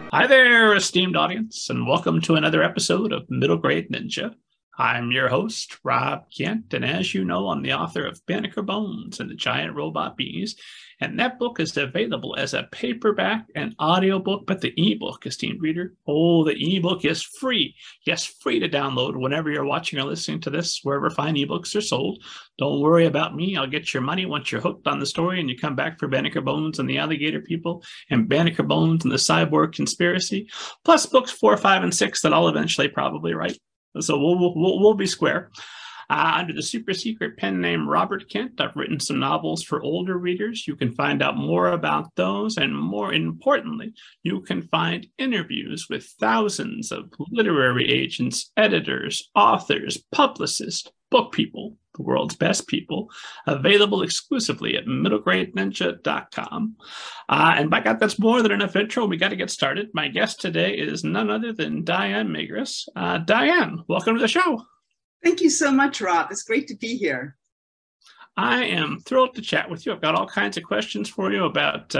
Hi there, esteemed audience, and welcome to another episode of Middle Grade Ninja. I'm your host, Rob Kent, and as you know, I'm the author of Banneker Bones and the Giant Robot Bees, and that book is available as a paperback and audiobook, but the ebook, esteemed reader, the ebook is free. Yes, free to download whenever you're watching or listening to this, wherever fine ebooks are sold. Don't worry about me. I'll get your money once you're hooked on the story and you come back for Banneker Bones and the Alligator People and Banneker Bones and the Cyborg Conspiracy, plus books 4, 5, and 6 that I'll eventually probably write. So we'll be square. Under the super secret pen name Robert Kent, I've written some novels for older readers. You can find out more about those, and more importantly, you can find interviews with thousands of literary agents, editors, authors, publicists, book people, the world's best people, available exclusively at middlegradeninja.com. And by God, that's more than enough intro. We got to get started. My guest today is none other than Diane Magris. Diane, welcome to the show. Thank you so much, Rob. It's great to be here. I am thrilled to chat with you. I've got all kinds of questions for you about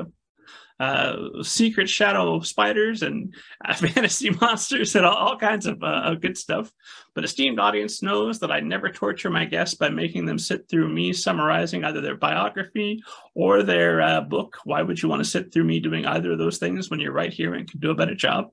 secret shadow spiders and fantasy monsters and all kinds of good stuff. But esteemed audience knows that I never torture my guests by making them sit through me summarizing either their biography or their book. Why would you want to sit through me doing either of those things when you're right here and can do a better job?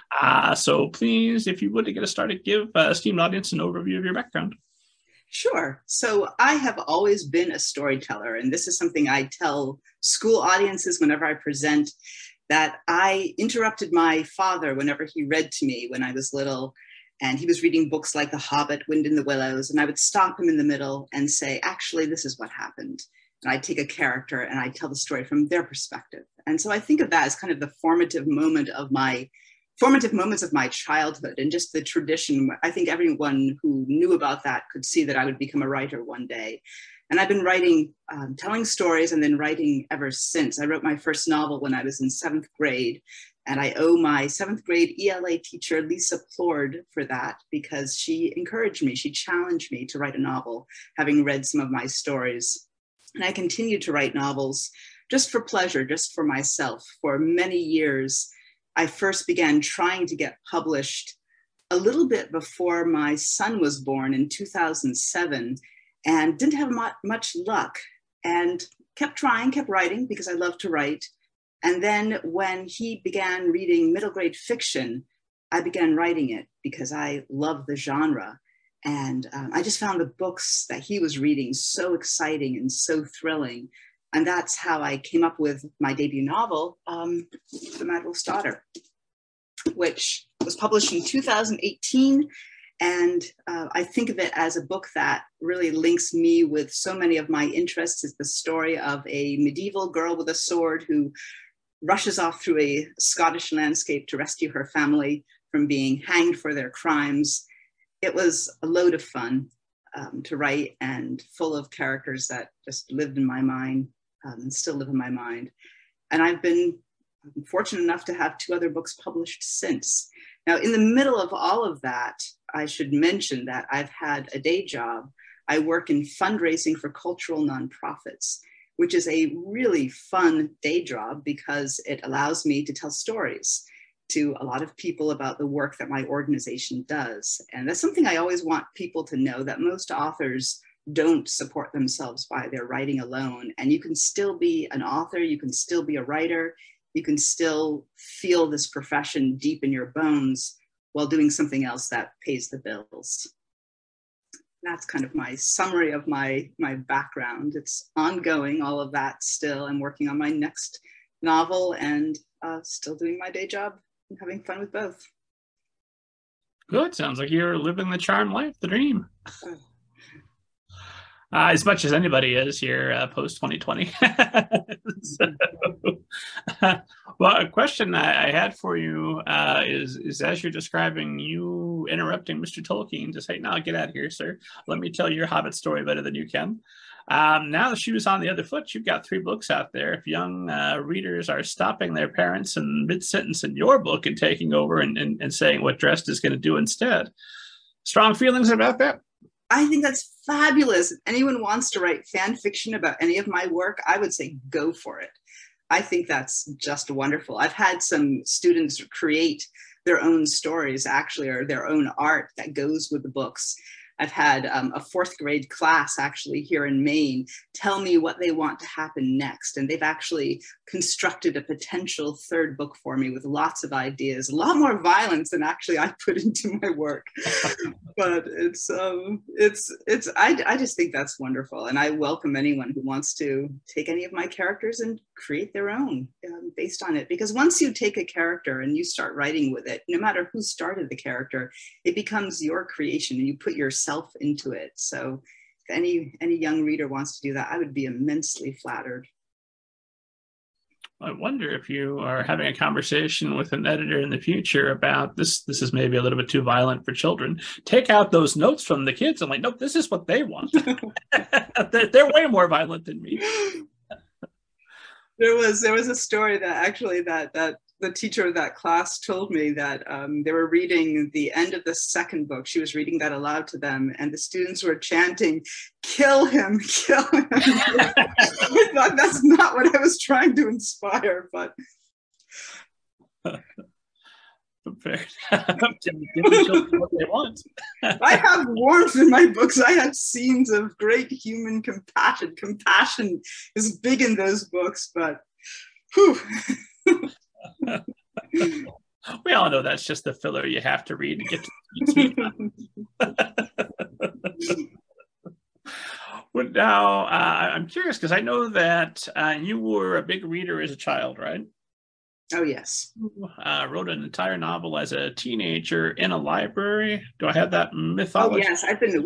So please, if you would, to get us started, give esteemed audience an overview of your background. Sure. So I have always been a storyteller, and this is something I tell school audiences whenever I present, that I interrupted my father whenever he read to me when I was little, and he was reading books like The Hobbit, Wind in the Willows, and I would stop him in the middle and say, actually, this is what happened. And I'd take a character and I'd tell the story from their perspective. And so I think of that as kind of the formative moments of my childhood, and just the tradition. I think everyone who knew about that could see that I would become a writer one day. And I've been writing, telling stories, and then writing ever since. I wrote my first novel when I was in 7th grade, and I owe my 7th grade ELA teacher, Lisa Plord, for that, because she encouraged me, she challenged me to write a novel, having read some of my stories. And I continued to write novels just for pleasure, just for myself, for many years. I first began trying to get published a little bit before my son was born in 2007, and didn't have much luck, and kept trying, kept writing because I love to write. And then when he began reading middle grade fiction, I began writing it because I love the genre. And I just found the books that he was reading so exciting and so thrilling. And that's how I came up with my debut novel, The Mad Wolf's Daughter, which was published in 2018. And I think of it as a book that really links me with so many of my interests. It's the story of a medieval girl with a sword who rushes off through a Scottish landscape to rescue her family from being hanged for their crimes. It was a load of fun to write, and full of characters that just lived in my mind. And still live in my mind. And I've been fortunate enough to have 2 other books published since. Now, in the middle of all of that, I should mention that I've had a day job. I work in fundraising for cultural nonprofits, which is a really fun day job because it allows me to tell stories to a lot of people about the work that my organization does. And that's something I always want people to know, that most authors don't support themselves by their writing alone. And you can still be an author, you can still be a writer, you can still feel this profession deep in your bones while doing something else that pays the bills. That's kind of my summary of my background. It's ongoing, all of that still. I'm working on my next novel and still doing my day job and having fun with both. Good. Sounds like you're living the charmed life, the dream. As much as anybody is here post 2020. Well, a question I had for you is as you're describing you interrupting Mr. Tolkien to say, "No, get out of here, sir. Let me tell your Hobbit story better than you can." Now the shoe is on the other foot. You've got 3 books out there. If young readers are stopping their parents in mid-sentence in your book and taking over and saying what Dresd is going to do instead, strong feelings about that? I think that's fabulous. If anyone wants to write fan fiction about any of my work, I would say go for it. I think that's just wonderful. I've had some students create their own stories, actually, or their own art that goes with the books. I've had a fourth grade class actually here in Maine tell me what they want to happen next. And they've actually constructed a potential third book for me with lots of ideas, a lot more violence than actually I put into my work. But I just think that's wonderful. And I welcome anyone who wants to take any of my characters and create their own based on it. Because once you take a character and you start writing with it, no matter who started the character, it becomes your creation and you put yourself into it. So if any young reader wants to do that, I would be immensely flattered. I wonder if you are having a conversation with an editor in the future about this. This is maybe a little bit too violent for children. Take out those notes from the kids. I'm like, nope, this is what they want. They're way more violent than me. There was a story that actually that the teacher of that class told me that they were reading the end of the second book. She was reading that aloud to them, and the students were chanting, "Kill him, kill him." I thought that's not what I was trying to inspire, but. Fair. Give the children what they want. I have warmth in my books. I have scenes of great human compassion. Compassion is big in those books, but whew. We all know that's just the filler you have to read to get to the But now I'm curious because I know that you were a big reader as a child, right? Oh, yes. Wrote an entire novel as a teenager in a library. Do I have that mythology? Oh, yes.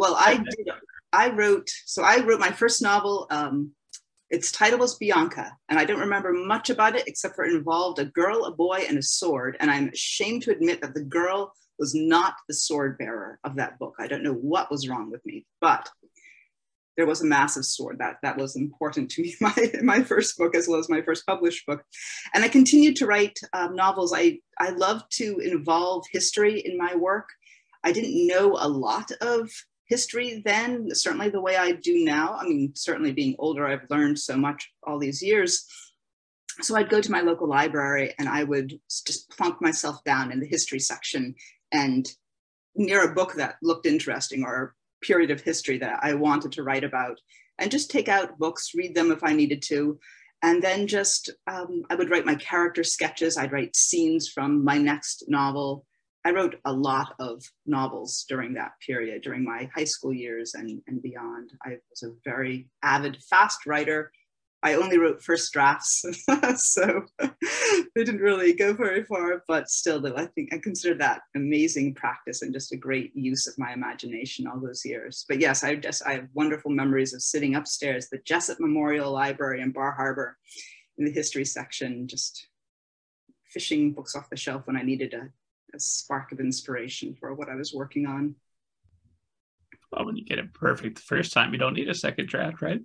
I wrote my first novel. Its title was Bianca, and I don't remember much about it except for it involved a girl, a boy, and a sword. And I'm ashamed to admit that the girl was not the sword bearer of that book. I don't know what was wrong with me, but there was a massive sword that was important to me, my first book, as well as my first published book. And I continued to write novels. I love to involve history in my work. I didn't know a lot of history then, certainly the way I do now. I mean, certainly being older, I've learned so much all these years. So I'd go to my local library and I would just plunk myself down in the history section and near a book that looked interesting or period of history that I wanted to write about, and just take out books, read them if I needed to. And then just, I would write my character sketches. I'd write scenes from my next novel. I wrote a lot of novels during that period, during my high school years and beyond. I was a very avid, fast writer. I only wrote first drafts, so they didn't really go very far, but still, I think I consider that amazing practice and just a great use of my imagination all those years. But yes, I have wonderful memories of sitting upstairs, the Jessup Memorial Library in Bar Harbor in the history section, just fishing books off the shelf when I needed a spark of inspiration for what I was working on. Well, when you get it perfect the first time, you don't need a second draft, right?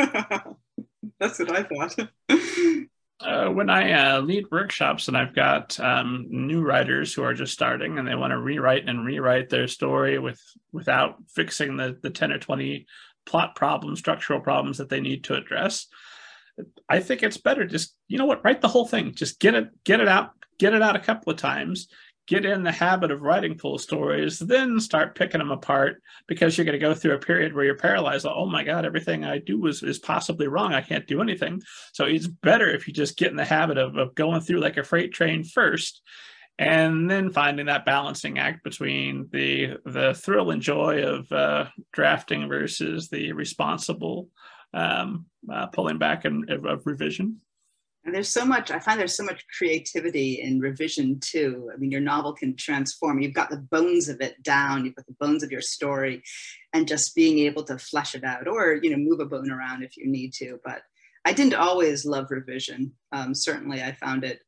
That's what I thought. When I lead workshops and I've got new writers who are just starting and they want to rewrite their story without fixing the 10 or 20 plot problems, structural problems that they need to address, I think it's better just, you know what, write the whole thing. Just get it out a couple of times. Get in the habit of writing full stories, then start picking them apart, because you're going to go through a period where you're paralyzed. Oh my God, everything I do is possibly wrong. I can't do anything. So it's better if you just get in the habit of going through like a freight train first, and then finding that balancing act between the thrill and joy of drafting versus the responsible pulling back of revision. And I find there's so much creativity in revision too. I mean, your novel can transform. You've got the bones of it down, you've got the bones of your story, and just being able to flesh it out or, move a bone around if you need to. But I didn't always love revision. Certainly I found it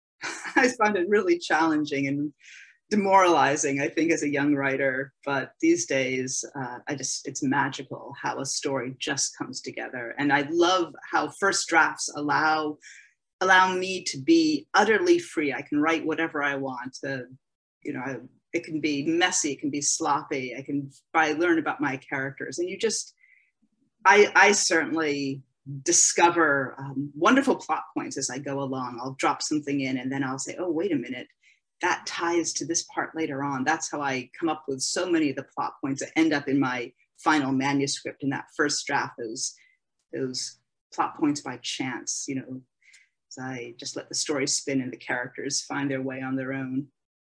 really challenging and demoralizing, I think, as a young writer. But these days, it's magical how a story just comes together. And I love how first drafts allow me to be utterly free. I can write whatever I want. It can be messy, it can be sloppy. I learn about my characters. And I certainly discover wonderful plot points as I go along. I'll drop something in and then I'll say, oh, wait a minute, that ties to this part later on. That's how I come up with so many of the plot points that end up in my final manuscript in that first draft, those plot points by chance, you know, as I just let the story spin and the characters find their way on their own.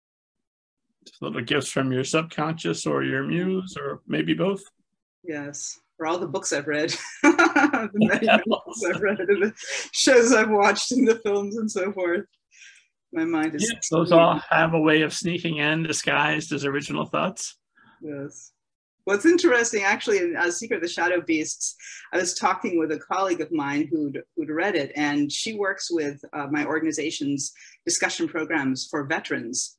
Little gifts from your subconscious or your muse, or maybe both. Yes, for all the books I've read, the many books I've read, and the shows I've watched, and the films and so forth. My mind is. Yes, those all have a way of sneaking in disguised as original thoughts. Yes. What's interesting, actually, in Secret of the Shadow Beasts, I was talking with a colleague of mine who'd read it, and she works with my organization's discussion programs for veterans.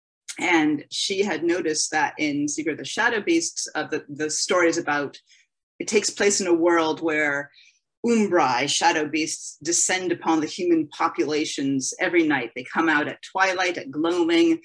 And she had noticed that in Secret of the Shadow Beasts, the story is about, it takes place in a world where Umbrai, shadow beasts, descend upon the human populations every night. They come out at twilight, at gloaming.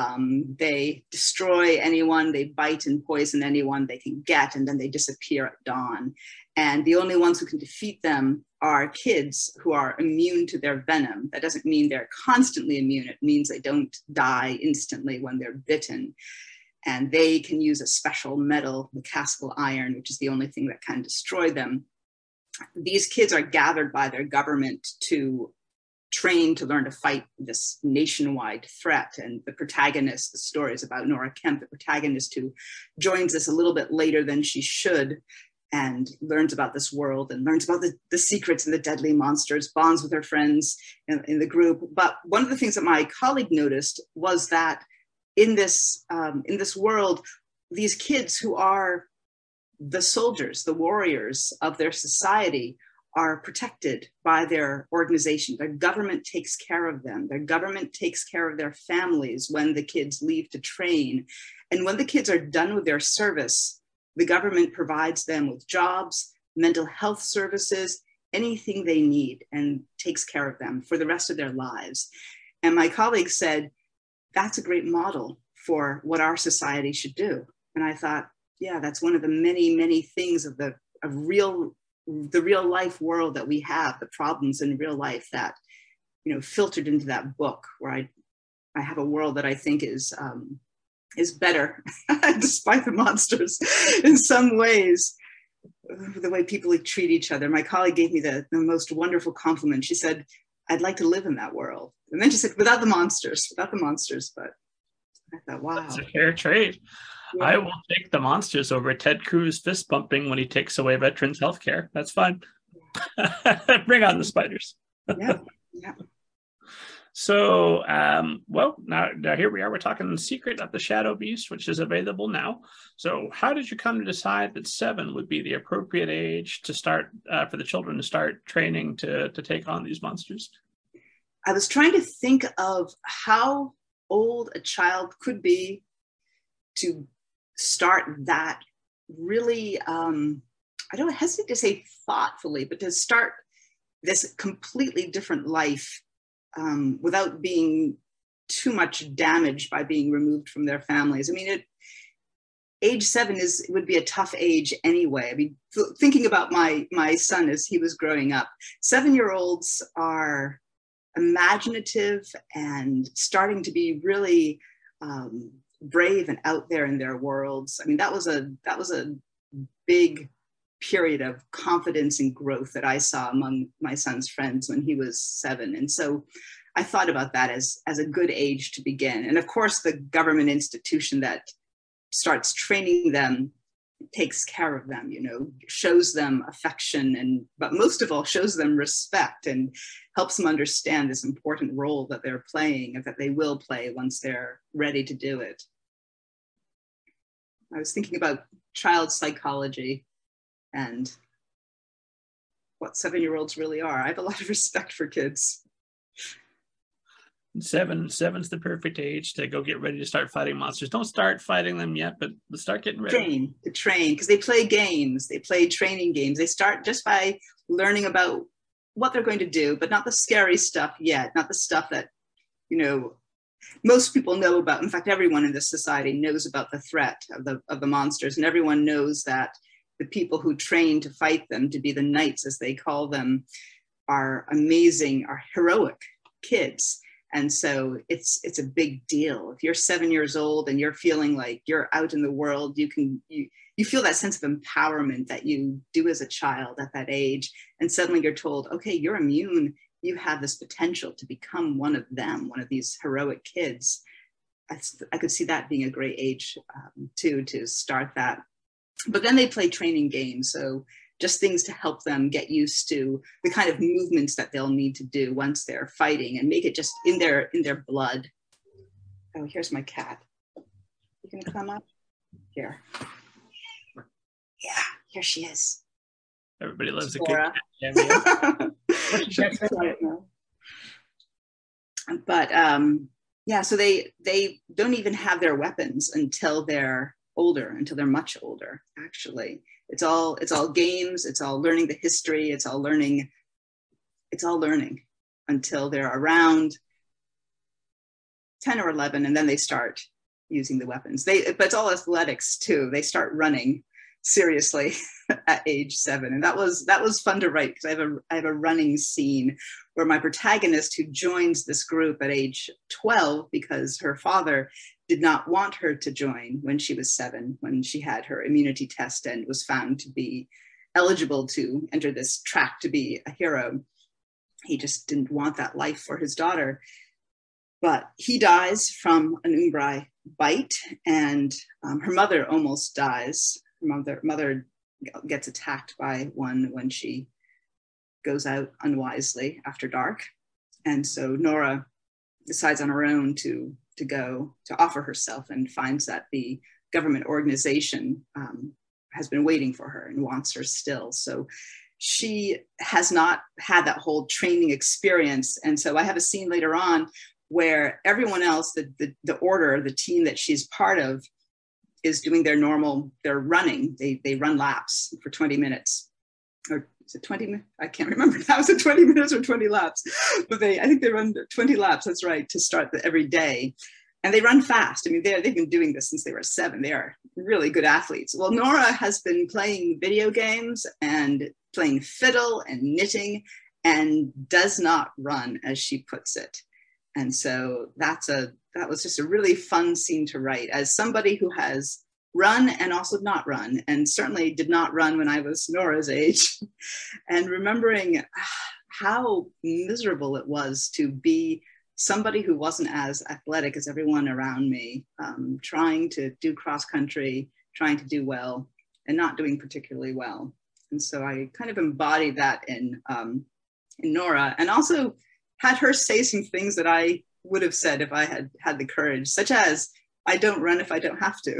They destroy anyone, they bite and poison anyone they can get, and then they disappear at dawn. And the only ones who can defeat them are kids who are immune to their venom. That doesn't mean they're constantly immune. It means they don't die instantly when they're bitten. And they can use a special metal, the Cascal iron, which is the only thing that can destroy them. These kids are gathered by their government to train to learn to fight this nationwide threat. And the protagonist, the story is about Nora Kemp, the protagonist who joins us a little bit later than she should, and learns about this world and learns about the secrets and the deadly monsters, bonds with her friends in the group. But one of the things that my colleague noticed was that in this world, these kids who are the soldiers, the warriors of their society, are protected by their organization. Their government takes care of them. Their government takes care of their families when the kids leave to train. And when the kids are done with their service, the government provides them with jobs, mental health services, anything they need, and takes care of them for the rest of their lives. And my colleague said, that's a great model for what our society should do. And I thought, yeah, that's one of the many, many things of the real life world that we have, the problems in real life that, you know, filtered into that book, where I have a world that I think is better, despite the monsters in some ways, the way people treat each other. My colleague gave me the most wonderful compliment. She said, I'd like to live in that world. And then she said, without the monsters, but I thought, wow. That's a fair trade. Yeah. I will take the monsters over Ted Cruz fist bumping when he takes away veterans' health care. That's fine. Bring on the spiders. Yeah. So, well, now here we are. We're talking The Secret of the Shadow Beast, which is available now. So how did you come to decide that 7 would be the appropriate age to start for the children to start training to take on these monsters? I was trying to think of how old a child could be to start that really, I don't hesitate to say thoughtfully, but to start this completely different life without being too much damaged by being removed from their families. I mean, age 7 would be a tough age anyway. I mean, thinking about my son as he was growing up, 7-year-olds are imaginative and starting to be really brave and out there in their worlds. I mean, that was a big period of confidence and growth that I saw among my son's friends when he was 7. And so I thought about that as a good age to begin. And of course, the government institution that starts training them takes care of them, you know, shows them affection, but most of all shows them respect and helps them understand this important role that they're playing and that they will play once they're ready to do it. I was thinking about child psychology and what 7-year-olds really are. I have a lot of respect for kids. 7's the perfect age to go get ready to start fighting monsters. Don't start fighting them yet, but start getting ready. Train, because they play games. They play training games. They start just by learning about what they're going to do, but not the scary stuff yet, not the stuff that, you know, most people know about. In fact, everyone in this society knows about the threat of the monsters, and everyone knows that the people who train to fight them, to be the knights, as they call them, are amazing, are heroic kids. And so it's a big deal. If you're 7 years old and you're feeling like you're out in the world, you feel that sense of empowerment that you do as a child at that age. And suddenly you're told, okay, you're immune. You have this potential to become one of them, one of these heroic kids. I could see that being a great age too, to start that. But then they play training games. So just things to help them get used to the kind of movements that they'll need to do once they're fighting, and make it just in their blood. Oh, here's my cat. You can come up here. Yeah, here she is. Everybody loves a Laura. good cat cameo. But yeah, so they don't even have their weapons until they're older, until they're much older, actually. It's all games, it's all learning the history, it's all learning until they're around 10 or 11, and then they start using the weapons. But it's all athletics too. They start running seriously at age 7, and that was fun to write, because I have a running scene where my protagonist, who joins this group at age 12 because her father did not want her to join when she was 7, when she had her immunity test and was found to be eligible to enter this track to be a hero. He just didn't want that life for his daughter. But he dies from an Umbrai bite, and her mother almost dies. Her mother gets attacked by one when she goes out unwisely after dark. And so Nora decides on her own to go to offer herself, and finds that the government organization has been waiting for her and wants her still. So she has not had that whole training experience. And so I have a scene later on where everyone else, the order, the team that she's part of, is doing they're running. They run laps for 20 minutes. Or is it 20 minutes? I can't remember now. Is it 20 minutes or 20 laps? But I think they run 20 laps, that's right, to start every day. And they run fast. I mean, they've been doing this since they were 7. They are really good athletes. Well, Nora has been playing video games and playing fiddle and knitting, and does not run, as she puts it. And so that was just a really fun scene to write, as somebody who has run and also not run, and certainly did not run when I was Nora's age, and remembering how miserable it was to be somebody who wasn't as athletic as everyone around me, trying to do cross country, trying to do well, and not doing particularly well. And so I kind of embodied that in Nora, and also had her say some things that I would have said if I had had the courage, such as, I don't run if I don't have to.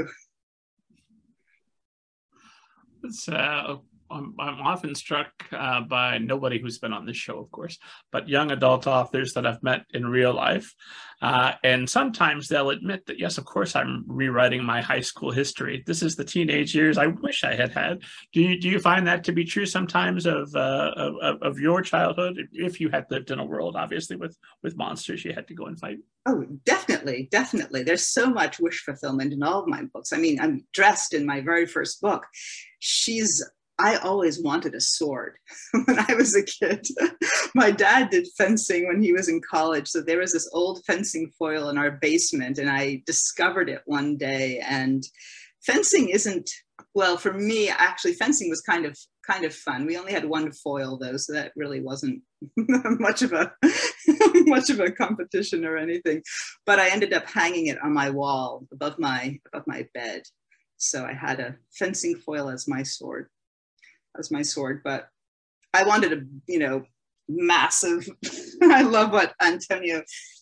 I'm often struck by nobody who's been on this show, of course, but young adult authors that I've met in real life. And sometimes they'll admit that, yes, of course, I'm rewriting my high school history. This is the teenage years I wish I had had. Do you find that to be true sometimes of your childhood, if you had lived in a world, obviously, with monsters you had to go and fight? Oh, definitely, definitely. There's so much wish fulfillment in all of my books. I mean, I'm dressed in my very first book. I always wanted a sword when I was a kid. My dad did fencing when he was in college. So there was this old fencing foil in our basement, and I discovered it one day. And fencing isn't, well, for me, actually, fencing was kind of fun. We only had one foil though, so that really wasn't much of a competition or anything. But I ended up hanging it on my wall above my bed. So I had a fencing foil as my sword. But I wanted a, massive, I love what Antonio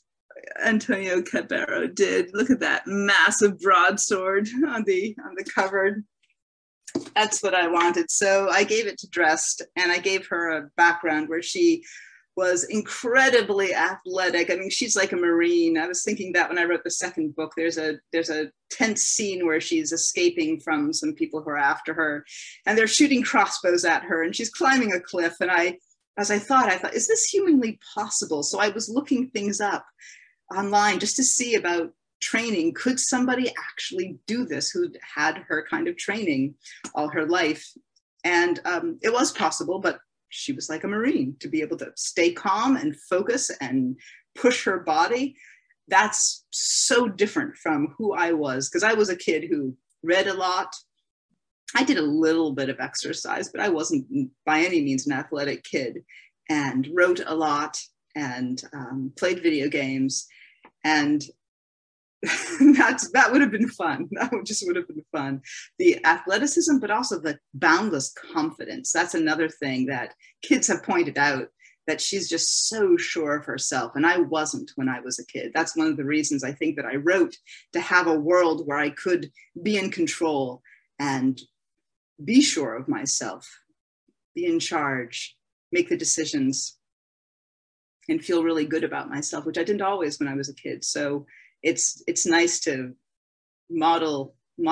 Cabero did. Look at that massive broadsword on the cover. That's what I wanted. So I gave it to Drest, and I gave her a background where she was incredibly athletic. I mean, she's like a Marine. I was thinking that when I wrote the second book. There's a tense scene where she's escaping from some people who are after her, and they're shooting crossbows at her, and she's climbing a cliff. And I thought, is this humanly possible? So I was looking things up online just to see about training. Could somebody actually do this who'd had her kind of training all her life? And it was possible, but she was like a Marine, to be able to stay calm and focus and push her body. That's so different from who I was, because I was a kid who read a lot. I did a little bit of exercise, but I wasn't by any means an athletic kid, and wrote a lot and played video games. And that would have been fun. That would have been fun. The athleticism, but also the boundless confidence. That's another thing that kids have pointed out, that she's just so sure of herself. And I wasn't when I was a kid. That's one of the reasons I think that I wrote, to have a world where I could be in control and be sure of myself, be in charge, make the decisions, and feel really good about myself, which I didn't always when I was a kid. So it's nice to model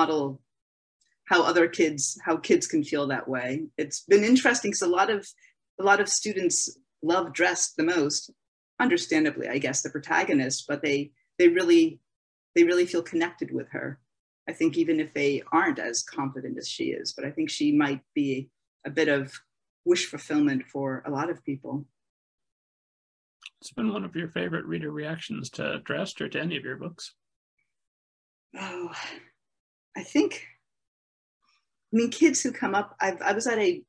how kids can feel that way. It's been interesting because a lot of students love Dress the most, understandably, I guess, the protagonist, but they really feel connected with her. I think even if they aren't as confident as she is, but I think she might be a bit of wish fulfillment for a lot of people. It's been one of your favorite reader reactions to Dressed or to any of your books? Oh, I mean, kids who come up. I was at a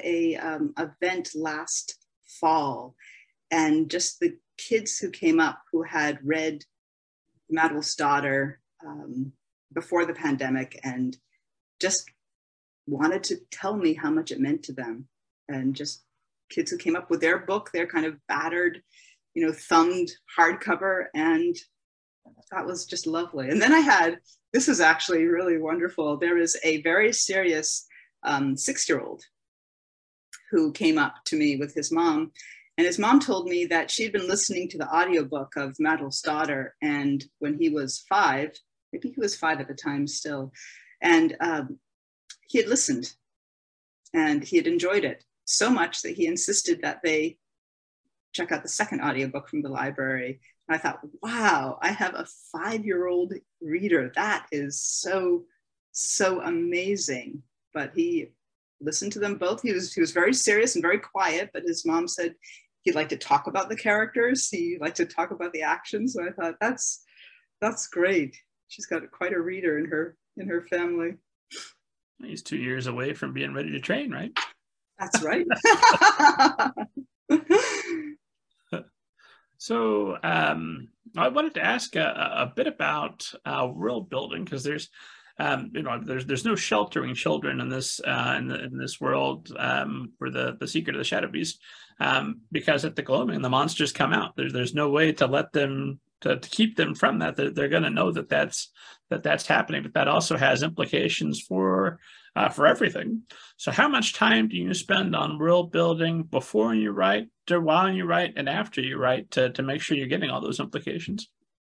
event last fall, and just the kids who came up who had read Madewell's Daughter before the pandemic, and just wanted to tell me how much it meant to them. And just kids who came up with their book, their kind of battered, thumbed hardcover, and that was just lovely. And then this was actually really wonderful. There was a very serious 6-year-old who came up to me with his mom, and his mom told me that she'd been listening to the audiobook of Madewell's Daughter, and when he was 5, maybe he was 5 at the time still, and he had listened and he had enjoyed it so much that he insisted that they check out the second audiobook from the library. And I thought, wow, I have a 5-year-old reader. That is so amazing. But he listened to them both. He was very serious and very quiet, but his mom said he'd like to talk about the characters. He liked to talk about the action. So I thought, that's great. She's got quite a reader in her family. He's 2 years away from being ready to train, right? That's right. So I wanted to ask a bit about world building, because there's no sheltering children in this in this world for the Secret of the Shadow Beast, because at the gloaming the monsters come out. There's no way to let them to keep them from that. They're going to know that's happening, but that also has implications for everything. So how much time do you spend on world building before you write, while you write, and after you write to make sure you're getting all those implications?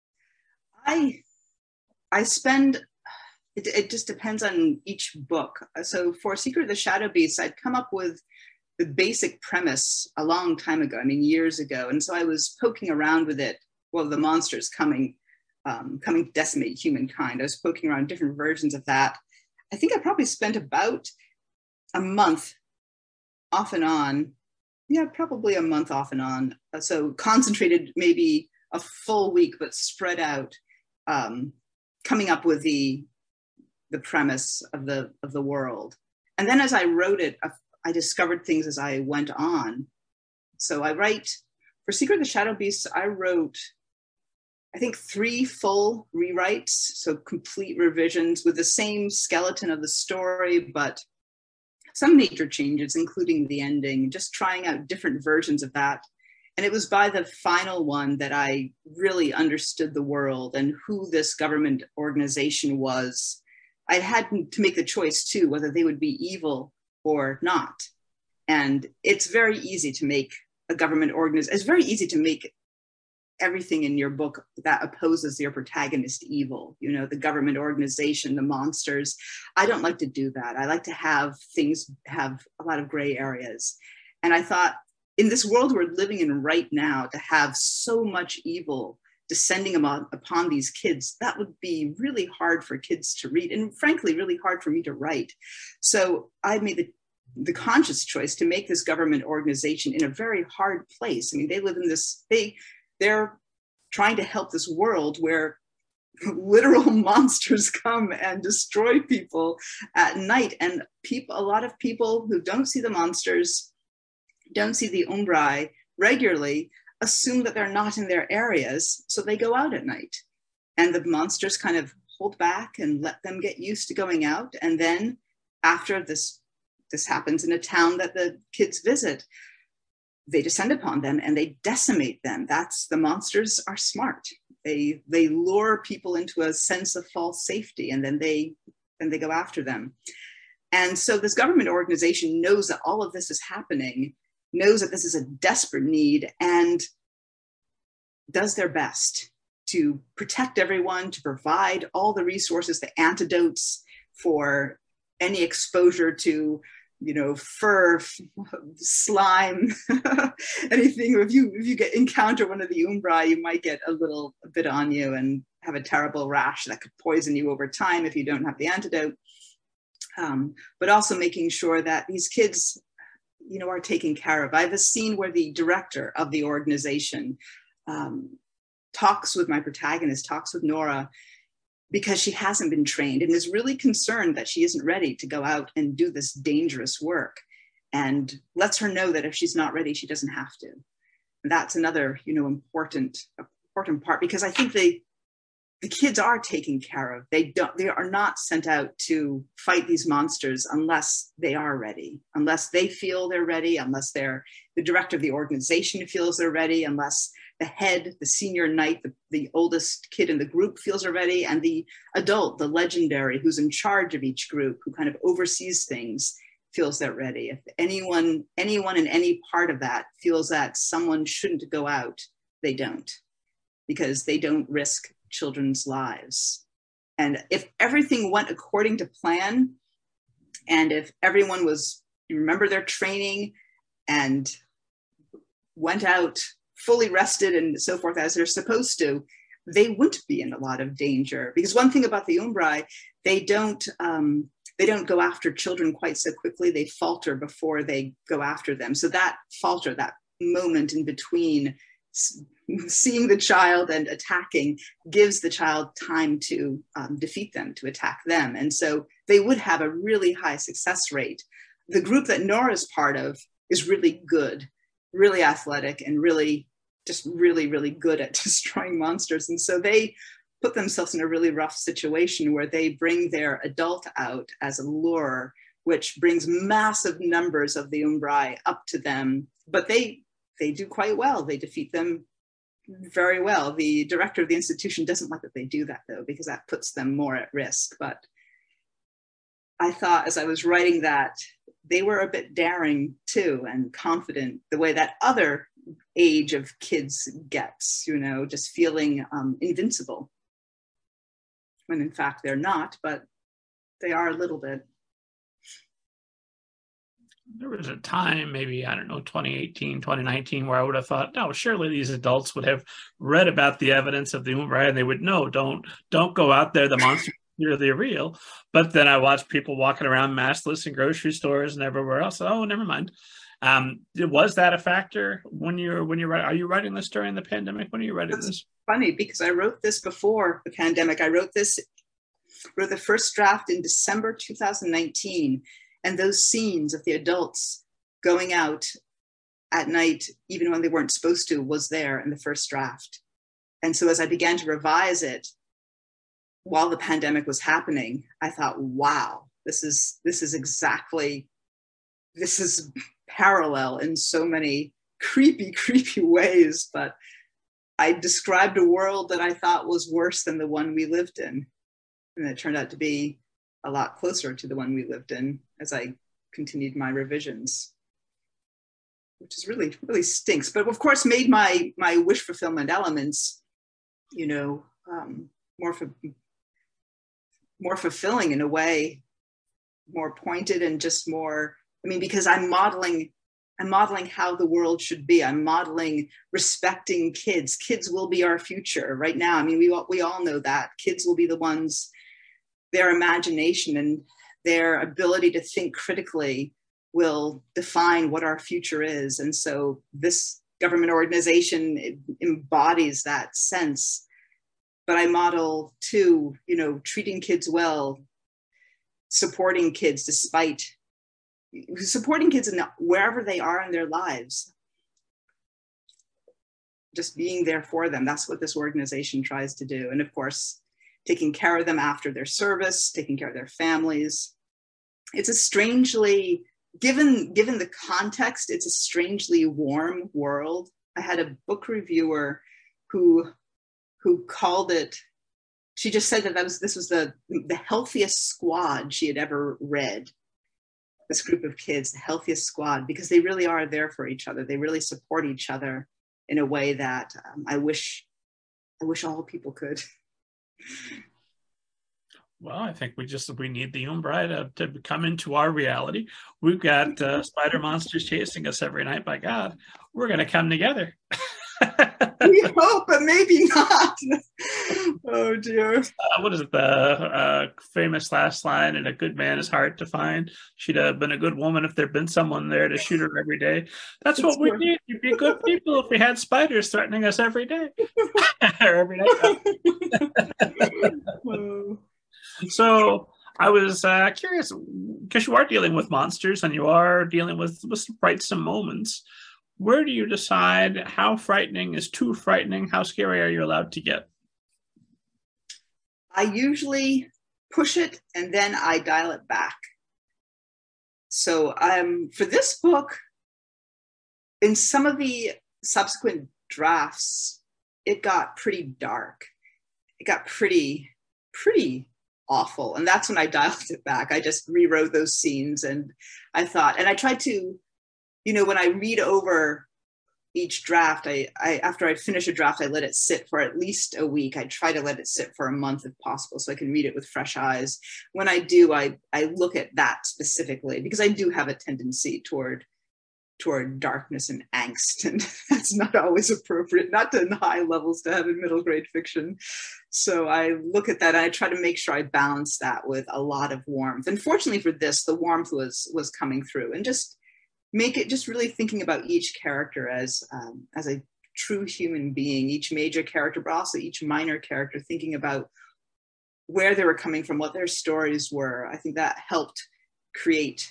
I spend, it just depends on each book. So for Secret of the Shadow Beast, I'd come up with the basic premise a long time ago, years ago. And so I was poking around with it. Well, the monsters coming to decimate humankind. I was poking around different versions of that. I think I probably spent about a month off and on. Yeah, probably a month off and on. So concentrated maybe a full week, but spread out, coming up with the premise of the world. And then as I wrote it, I discovered things as I went on. So I write, for Secret of the Shadow Beasts, I wrote, I think, 3 full rewrites, so complete revisions with the same skeleton of the story, but some major changes, including the ending, just trying out different versions of that. And it was by the final one that I really understood the world and who this government organization was. I had to make the choice too, whether they would be evil or not. And it's very easy to make a government organization. It's very easy to make everything in your book that opposes your protagonist evil, the government organization, the monsters. I don't like to do that. I like to have things have a lot of gray areas. And I thought, in this world we're living in right now, to have so much evil descending upon these kids, that would be really hard for kids to read, and frankly, really hard for me to write. So I made the conscious choice to make this government organization in a very hard place. I mean, they live in this, they're trying to help this world where literal monsters come and destroy people at night. And a lot of people who don't see the monsters, don't see the Umbrai regularly, assume that they're not in their areas, so they go out at night. And the monsters kind of hold back and let them get used to going out. And then after this happens in a town that the kids visit, they descend upon them and they decimate them. The monsters are smart. They lure people into a sense of false safety, and then they go after them. And so this government organization knows that all of this is happening, knows that this is a desperate need, and does their best to protect everyone, to provide all the resources, the antidotes for any exposure to, fur, slime, anything. If you encounter one of the Umbrai, you might get a bit on you and have a terrible rash that could poison you over time if you don't have the antidote. But also making sure that these kids, are taken care of. I have a scene where the director of the organization talks with my protagonist, talks with Nora, because she hasn't been trained and is really concerned that she isn't ready to go out and do this dangerous work, and lets her know that if she's not ready, she doesn't have to. And that's another, important part, because I think the kids are taken care of. They are not sent out to fight these monsters unless they are ready, unless they feel they're ready, unless the director of the organization feels they're ready, unless the head, the senior knight, the oldest kid in the group feels they're ready, and the adult, the legendary, who's in charge of each group, who kind of oversees things, feels they're ready. If anyone in any part of that feels that someone shouldn't go out, they don't, because they don't risk children's lives. And if everything went according to plan, and if everyone remember their training and went out fully rested and so forth as they're supposed to, they wouldn't be in a lot of danger. Because one thing about the Umbrai, they don't go after children quite so quickly. They falter before they go after them. So that falter, that moment in between seeing the child and attacking, gives the child time to defeat them, to attack them. And so they would have a really high success rate. The group that Nora's part of is really good, really athletic, and really good at destroying monsters. And so they put themselves in a really rough situation where they bring their adult out as a lure, which brings massive numbers of the Umbrai up to them. But they do quite well. They defeat them very well. The director of the institution doesn't like that they do that, though, because that puts them more at risk. But I thought, as I was writing that, they were a bit daring too, and confident, the way that other age of kids gets, just feeling invincible, when in fact they're not, but they are a little bit. There was a time, maybe, 2018, 2019, where I would have thought, no, surely these adults would have read about the evidence of the Umbrai and they would know, don't go out there, the monster, they're real. But then I watched people walking around maskless in grocery stores and everywhere else. Oh, never mind. Was that a factor when you're writing? Are you writing this during the pandemic? When are you writing this? Funny, because I wrote this before the pandemic. I wrote the first draft in December 2019. And those scenes of the adults going out at night, even when they weren't supposed to, was there in the first draft. And so as I began to revise it while the pandemic was happening, I thought, wow, this is parallel in so many creepy ways. But I described a world that I thought was worse than the one we lived in. And it turned out to be a lot closer to the one we lived in as I continued my revisions, which is really, really stinks. But of course made my wish fulfillment elements, more fulfilling in a way, more pointed, and just more, because I'm modeling how the world should be. I'm modeling respecting kids. Kids will be our future right now. We all know that kids will be the ones, their imagination and their ability to think critically will define what our future is. And so this government organization embodies that sense. But I model too, treating kids well, supporting kids in wherever they are in their lives, just being there for them. That's what this organization tries to do. And of course, taking care of them after their service, taking care of their families. It's a strangely, given the context, it's a strangely warm world. I had a book reviewer who called it, she just said that this was the healthiest squad she had ever read. This group of kids, the healthiest squad, because they really are there for each other. They really support each other in a way that I wish all people could. Well, I think we need the Umbra to come into our reality. We've got spider monsters chasing us every night. By God, we're going to come together. We hope, but maybe not. Oh dear. What is it? The famous last line, "And a good man is hard to find. She'd have been a good woman if there'd been someone there to shoot her every day." That's what we need. We'd be good people if we had spiders threatening us every day. Or every night. So I was curious, because you are dealing with monsters and you are dealing with some frightsome moments. Where do you decide how frightening is too frightening? How scary are you allowed to get? I usually push it and then I dial it back. So for this book, in some of the subsequent drafts, it got pretty dark. It got pretty awful. And that's when I dialed it back. I just rewrote those scenes and I thought, and I tried to, when I read over each draft, I after I finish a draft, I let it sit for at least a week. I try to let it sit for a month if possible, so I can read it with fresh eyes. When I do, I look at that specifically, because I do have a tendency toward darkness and angst, and that's not always appropriate, not to high levels to have in middle grade fiction. So I look at that and I try to make sure I balance that with a lot of warmth. And fortunately for this, the warmth was coming through, and just make it just really thinking about each character as a true human being, each major character, but also each minor character, thinking about where they were coming from, what their stories were. I think that helped create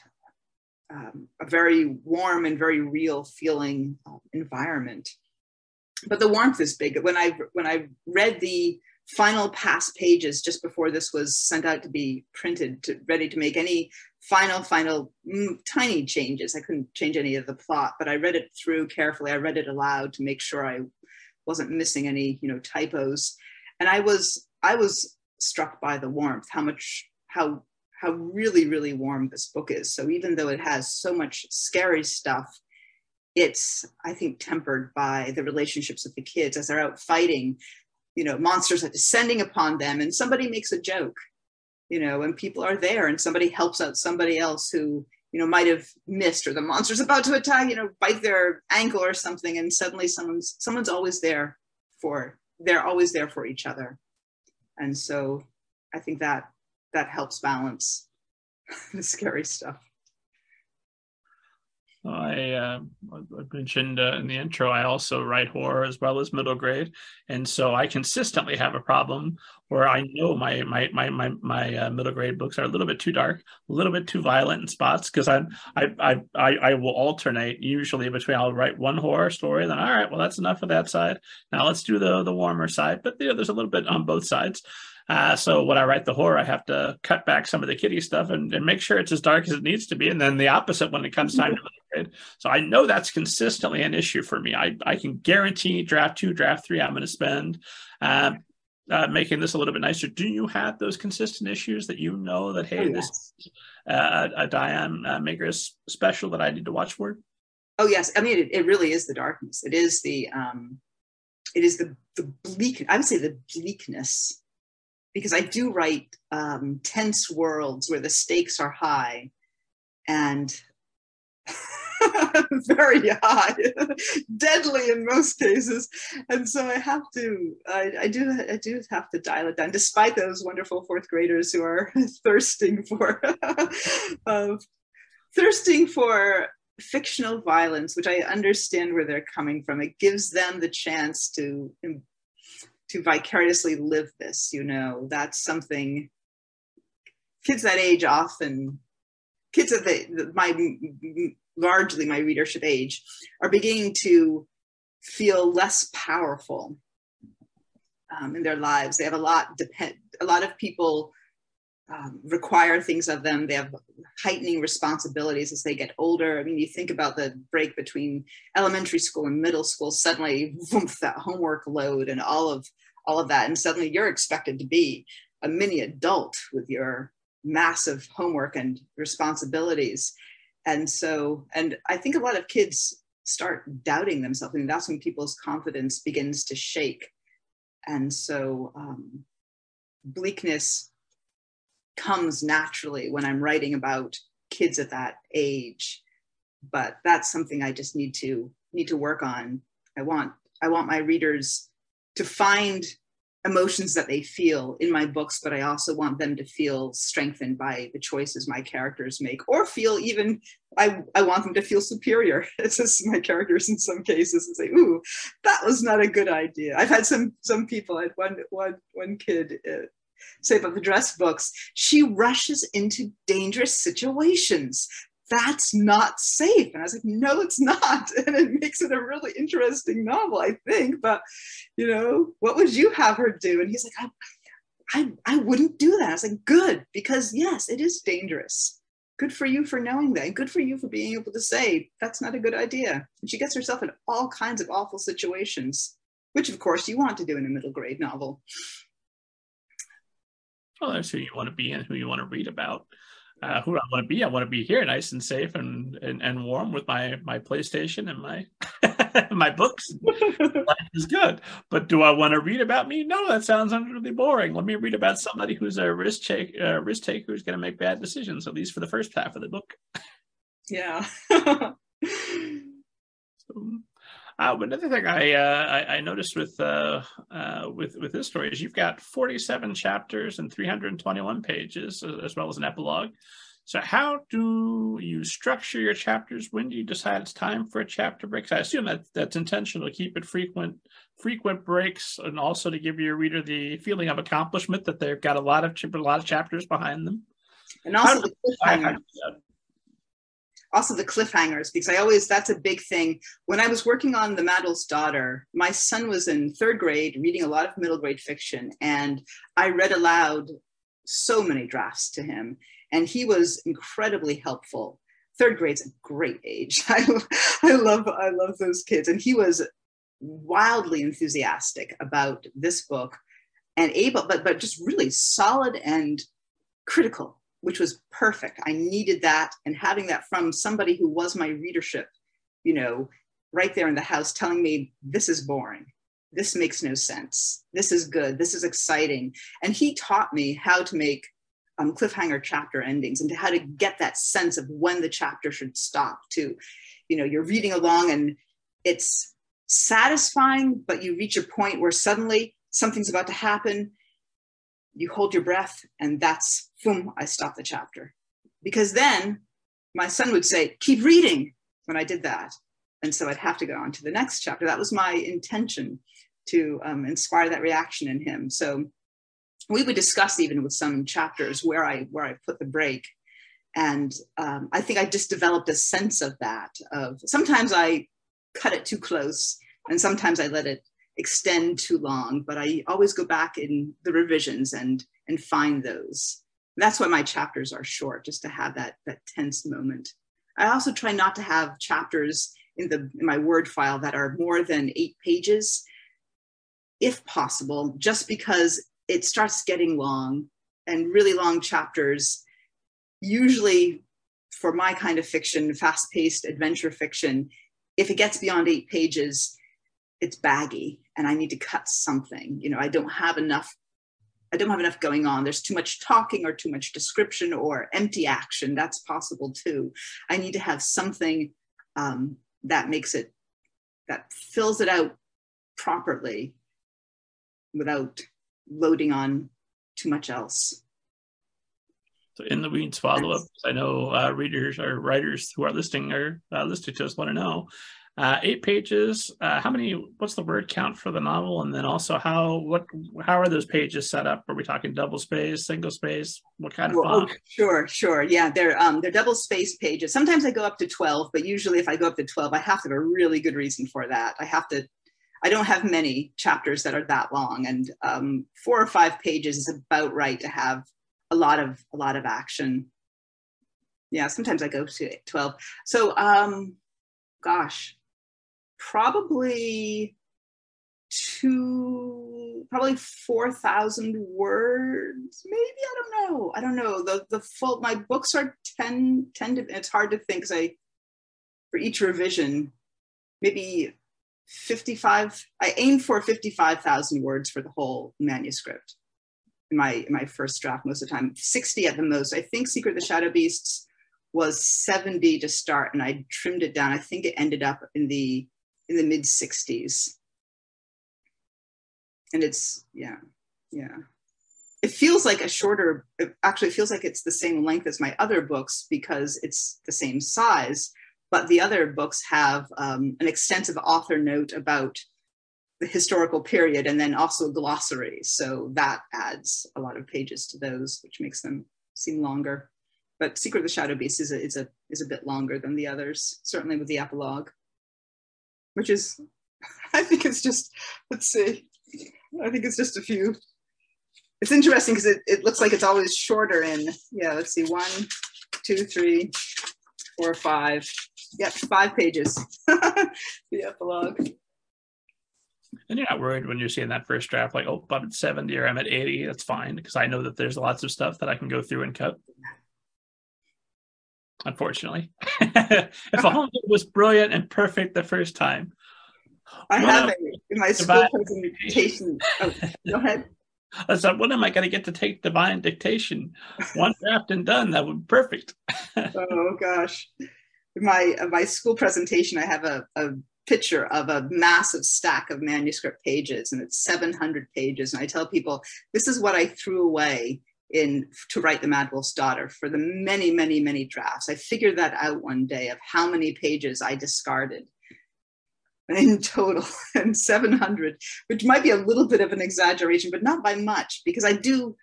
a very warm and very real feeling environment. But the warmth is big. When I read the final pass pages just before this was sent out to be printed, ready to make any final tiny changes, I couldn't change any of the plot, but I read it through carefully. I read it aloud to make sure I wasn't missing any typos, and I was struck by the warmth, how really, really warm this book is. So even though it has so much scary stuff, it's, I think, tempered by the relationships of the kids as they're out fighting. Monsters are descending upon them, and somebody makes a joke, and people are there, and somebody helps out somebody else who, might have missed, or the monster's about to attack, bite their ankle or something, and suddenly someone's always there they're always there for each other. And so I think that helps balance the scary stuff. I mentioned in the intro, I also write horror as well as middle grade, and so I consistently have a problem where I know my middle grade books are a little bit too dark, a little bit too violent in spots, because I will alternate usually between, I'll write one horror story, then all right, well, that's enough of that side. Now let's do the warmer side, but there's a little bit on both sides. So when I write the horror, I have to cut back some of the kiddie stuff and make sure it's as dark as it needs to be. And then the opposite when it comes time to middle grade. So I know that's consistently an issue for me. I can guarantee draft 2, draft 3, I'm going to spend making this a little bit nicer. Do you have those consistent issues that that, hey, this is a Diane Magris special that I need to watch for? Oh, yes. I mean, it really is the darkness. It is the bleak, I would say the bleakness, because I do write tense worlds where the stakes are high and very high, deadly in most cases. And so I do have to dial it down, despite those wonderful fourth graders who are thirsting for thirsting for fictional violence, which I understand where they're coming from. It gives them the chance to vicariously live this, that's something kids that age often, kids of largely my readership age, are beginning to feel less powerful in their lives. They have a lot of people require things of them. They have heightening responsibilities as they get older. I mean, you think about the break between elementary school and middle school, suddenly that homework load and all of that. And suddenly you're expected to be a mini adult with your massive homework and responsibilities. And I think a lot of kids start doubting themselves. I mean, that's when people's confidence begins to shake. And so bleakness comes naturally when I'm writing about kids at that age, but that's something I just need to work on. I want my readers to find emotions that they feel in my books, but I also want them to feel strengthened by the choices my characters make, or feel even, I want them to feel superior. It's just my characters in some cases and say, ooh, that was not a good idea. I've had some people, I had one kid say about the dress books, she rushes into dangerous situations. That's not safe. And I was like, no, it's not. And it makes it a really interesting novel, I think. But, what would you have her do? And he's like, I wouldn't do that. I was like, good, because yes, it is dangerous. Good for you for knowing that. And good for you for being able to say, that's not a good idea. And she gets herself in all kinds of awful situations, which of course you want to do in a middle grade novel. Well, that's who you want to be and who you want to read about. Who I want to be here, nice and safe and warm with my PlayStation and my my books. Life is good. But do I want to read about me? No, that sounds utterly boring. Let me read about somebody who's a risk taker who's going to make bad decisions, at least for the first half of the book. Yeah. Another thing I noticed with this story is you've got 47 chapters and 321 pages, as well as an epilogue. So how do you structure your chapters? When do you decide it's time for a chapter break? I assume that's intentional, to keep it frequent breaks, and also to give your reader the feeling of accomplishment that they've got a lot of chapters behind them. And also the cliffhanger. Also the cliffhangers, because that's a big thing. When I was working on The Maddel's Daughter, my son was in third grade reading a lot of middle grade fiction, and I read aloud so many drafts to him, and he was incredibly helpful. Third grade's a great age. I love those kids. And he was wildly enthusiastic about this book and able, but just really solid and critical, which was perfect. I needed that, and having that from somebody who was my readership, right there in the house telling me, this is boring. This makes no sense. This is good. This is exciting. And he taught me how to make cliffhanger chapter endings and how to get that sense of when the chapter should stop too. You're reading along and it's satisfying, but you reach a point where suddenly something's about to happen. You hold your breath, and that's, boom, I stop the chapter. Because then my son would say, keep reading when I did that. And so I'd have to go on to the next chapter. That was my intention, to inspire that reaction in him. So we would discuss even with some chapters where I put the break. And I think I just developed a sense of that, of sometimes I cut it too close and sometimes I let it extend too long, but I always go back in the revisions and find those. And that's why my chapters are short, just to have that tense moment. I also try not to have chapters in my Word file that are more than 8 pages, if possible, just because it starts getting long, and really long chapters, usually for my kind of fiction, fast-paced adventure fiction, if it gets beyond 8 pages, it's baggy and I need to cut something. I don't have enough going on. There's too much talking or too much description or empty action. That's possible too. I need to have something that fills it out properly without loading on too much else. So in the weeds follow-up. I know readers or writers who are listening to us want to know. 8 pages. How many? What's the word count for the novel? And then also how are those pages set up? Are we talking double space, single space? What kind of font? Sure. Yeah, they're double space pages. Sometimes I go up to 12, but usually if I go up to 12, I have to have a really good reason for that. I don't have many chapters that are that long, and 4 or 5 pages is about right to have a lot of action. Yeah, sometimes I go to 12. So, probably 4,000 words, maybe. I don't know. The full, my books are 10 to, it's hard to think because for each revision, maybe 55, I aim for 55,000 words for the whole manuscript in my first draft most of the time, 60 at the most. I think Secret of the Shadow Beasts was 70 to start, and I trimmed it down. I think it ended up in the mid 60s. And it's, yeah. It feels like it feels like it's the same length as my other books because it's the same size, but the other books have an extensive author note about the historical period and then also a glossary. So that adds a lot of pages to those, which makes them seem longer. But Secret of the Shadow Beast is a bit longer than the others, certainly with the epilogue, which is, I think it's just, let's see, I think it's just a few. It's interesting because it looks like it's always shorter in, let's see, 1, 2, 3, 4, 5. Yep, 5 pages, the epilogue. And you're not worried when you're seeing that first draft, like, oh, I'm at 70 or I'm at 80. That's fine, because I know that there's lots of stuff that I can go through and cut. Unfortunately, if a home was brilliant and perfect the first time, I have it in my school presentation. Oh, go ahead. I said, when am I going to get to take divine dictation? One draft and done. That would be perfect. Oh gosh, in my school presentation, I have a picture of a massive stack of manuscript pages, and it's 700 pages. And I tell people, this is what I threw away to write The Mad Wolf's Daughter for the many, many, many drafts. I figured that out one day of how many pages I discarded in total, and 700, which might be a little bit of an exaggeration, but not by much, because I do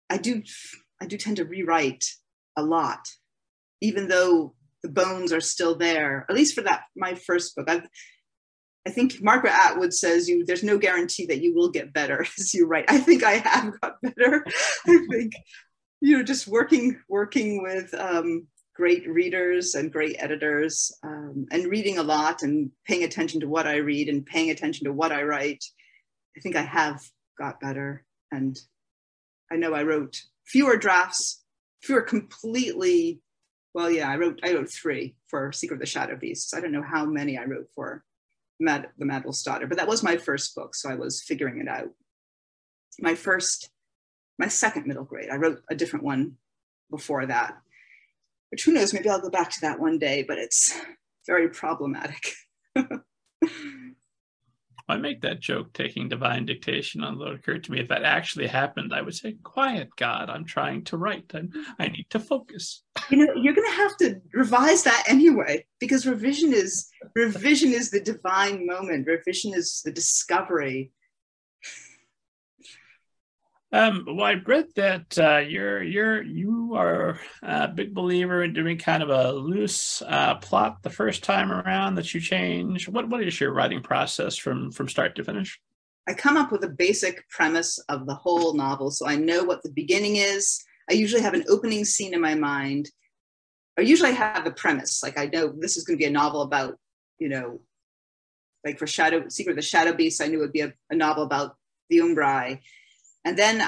tend to rewrite a lot, even though the bones are still there, at least for my first book. I think Margaret Atwood says there's no guarantee that you will get better as you write. I think I have got better. I think, just working with great readers and great editors, and reading a lot and paying attention to what I read and paying attention to what I write, I think I have got better. And I know I wrote fewer drafts, completely. Well, yeah, I wrote 3 for Secret of the Shadow Beasts. I don't know how many I wrote for The Mad Wolf's Daughter, but that was my first book, so I was figuring it out. My second middle grade, I wrote a different one before that, which who knows, maybe I'll go back to that one day, but it's very problematic. I make that joke taking divine dictation, although it occurred to me if that actually happened, I would say, quiet, God, I'm trying to write. I need to focus. You're going to have to revise that anyway, because revision is the divine moment. Revision is the discovery. Well, I read that you are a big believer in doing kind of a loose plot the first time around that you change. What is your writing process from start to finish? I come up with a basic premise of the whole novel, so I know what the beginning is. I usually have an opening scene in my mind. Or usually I have the premise, like I know this is going to be a novel about, like for Secret of the Shadow Beast, I knew it would be a novel about the Umbrai. And then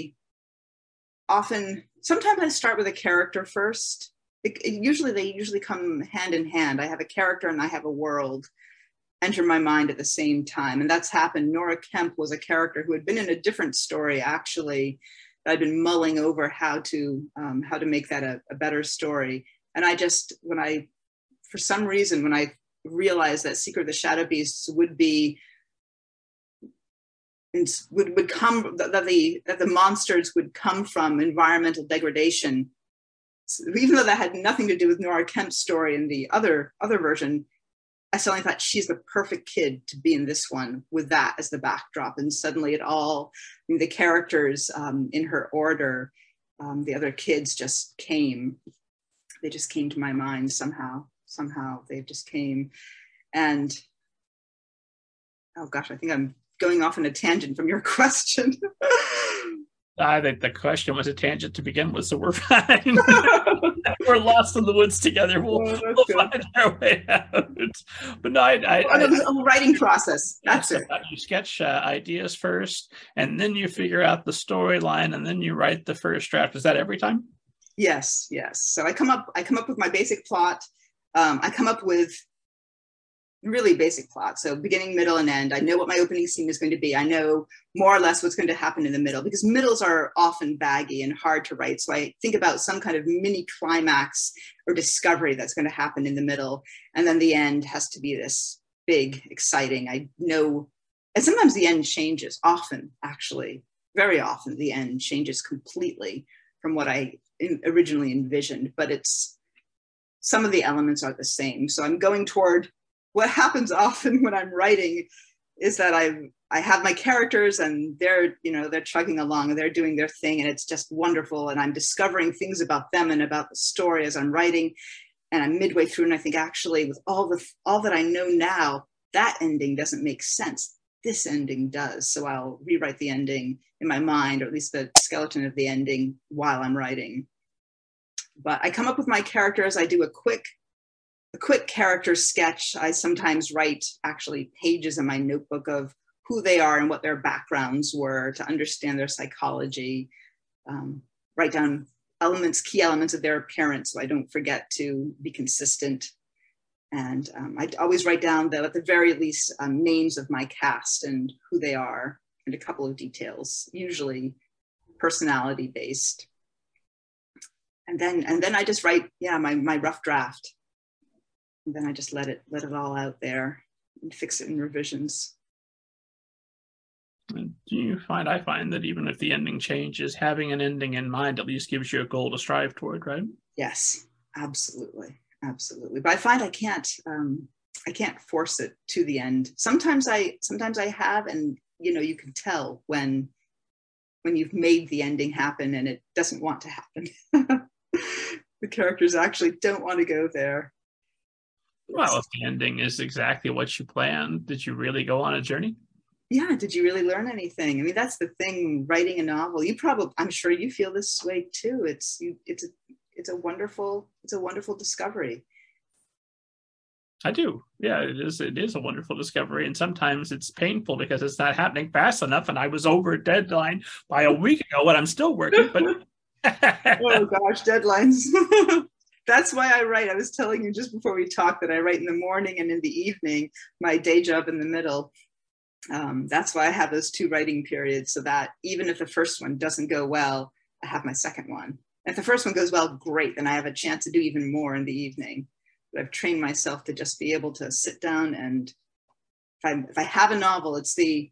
sometimes I start with a character first. They usually come hand in hand. I have a character and I have a world enter my mind at the same time. And that's happened. Nora Kemp was a character who had been in a different story, actually. I'd been mulling over how to make that a better story. And for some reason, when I realized that Secret of the Shadow Beasts would come, that the monsters would come from environmental degradation, even though that had nothing to do with Nora Kemp's story in the other version, I suddenly thought she's the perfect kid to be in this one with that as the backdrop. And suddenly the characters in her order, the other kids just came. They just came to my mind somehow. Somehow they just came. And, oh gosh, I think I'm going off on a tangent from your question. I think the question was a tangent to begin with, so we're fine. We're lost in the woods together. We'll find our way out. But no, the writing process. That's it. You sketch ideas first, and then you figure out the storyline, and then you write the first draft. Is that every time? Yes. So I come up with my basic plot. I come up with really basic plot. So beginning, middle, and end. I know what my opening scene is going to be. I know more or less what's going to happen in the middle, because middles are often baggy and hard to write. So I think about some kind of mini climax or discovery that's going to happen in the middle. And then the end has to be this big, exciting. I know, and sometimes the end changes, often, actually, very often the end changes completely from what I originally envisioned, but some of the elements are the same. So I'm going toward, what happens often when I'm writing is that I have my characters and they're chugging along and they're doing their thing, and it's just wonderful. And I'm discovering things about them and about the story as I'm writing. And I'm midway through, and I think, actually, with all that I know now, that ending doesn't make sense. This ending does. So I'll rewrite the ending in my mind, or at least the skeleton of the ending, while I'm writing. But I come up with my characters. I do a quick character sketch. I sometimes write actually pages in my notebook of who they are and what their backgrounds were, to understand their psychology. Write down key elements of their appearance, so I don't forget to be consistent. And I always write down, at the very least, names of my cast and who they are, and a couple of details, usually personality based. And then I just write, my rough draft. And then I just let it all out there and fix it in revisions. I find that even if the ending changes, having an ending in mind at least gives you a goal to strive toward, right? Yes, absolutely. But I find I can't force it to the end. Sometimes I have, and you can tell when you've made the ending happen and it doesn't want to happen. The characters actually don't want to go there. Well, if the ending is exactly what you planned, did you really go on a journey? Yeah, did you really learn anything? I mean, that's the thing, writing a novel. I'm sure you feel this way too. It's a wonderful discovery. I do. Yeah, it is a wonderful discovery. And sometimes it's painful because it's not happening fast enough. And I was over a deadline by a week ago when I'm still working, but oh gosh, deadlines. That's why I write. I was telling you just before we talked that I write in the morning and in the evening, my day job in the middle. That's why I have those two writing periods, so that even if the first one doesn't go well, I have my second one. And if the first one goes well, great, then I have a chance to do even more in the evening. But I've trained myself to just be able to sit down, and if I have a novel, it's the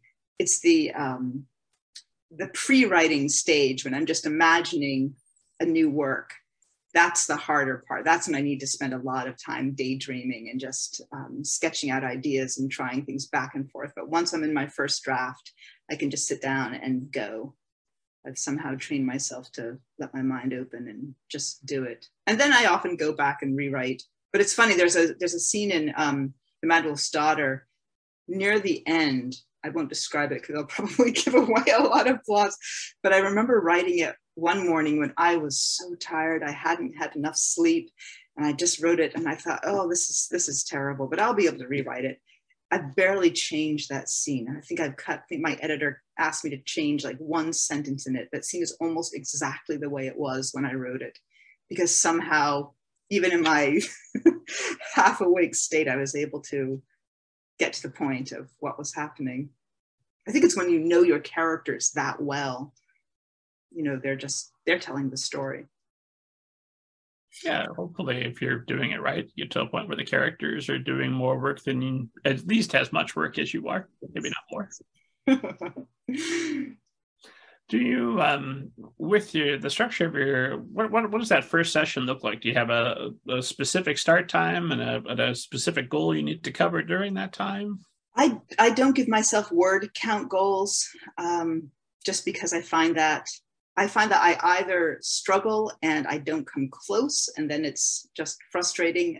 pre-writing stage when I'm just imagining a new work. That's the harder part. That's when I need to spend a lot of time daydreaming and just sketching out ideas and trying things back and forth. But once I'm in my first draft, I can just sit down and go. I've somehow trained myself to let my mind open and just do it. And then I often go back and rewrite. But it's funny, there's a scene in The Mad Wolf's Daughter near the end. I won't describe it because I'll probably give away a lot of plots. But I remember writing it one morning when I was so tired. I hadn't had enough sleep, and I just wrote it, and I thought, oh, this is terrible, but I'll be able to rewrite it. I barely changed that scene. I think my editor asked me to change like one sentence in it. That scene is almost exactly the way it was when I wrote it, because somehow, even in my half awake state, I was able to get to the point of what was happening. I think it's when you know your characters that well, they're telling the story. Yeah, hopefully if you're doing it right, you get to a point where the characters are doing more work than you, at least as much work as you are, maybe not more. Do you, with the structure of your, what does that first session look like? Do you have a specific start time and a specific goal you need to cover during that time? I don't give myself word count goals, just because I find that I either struggle and I don't come close, and then it's just frustrating.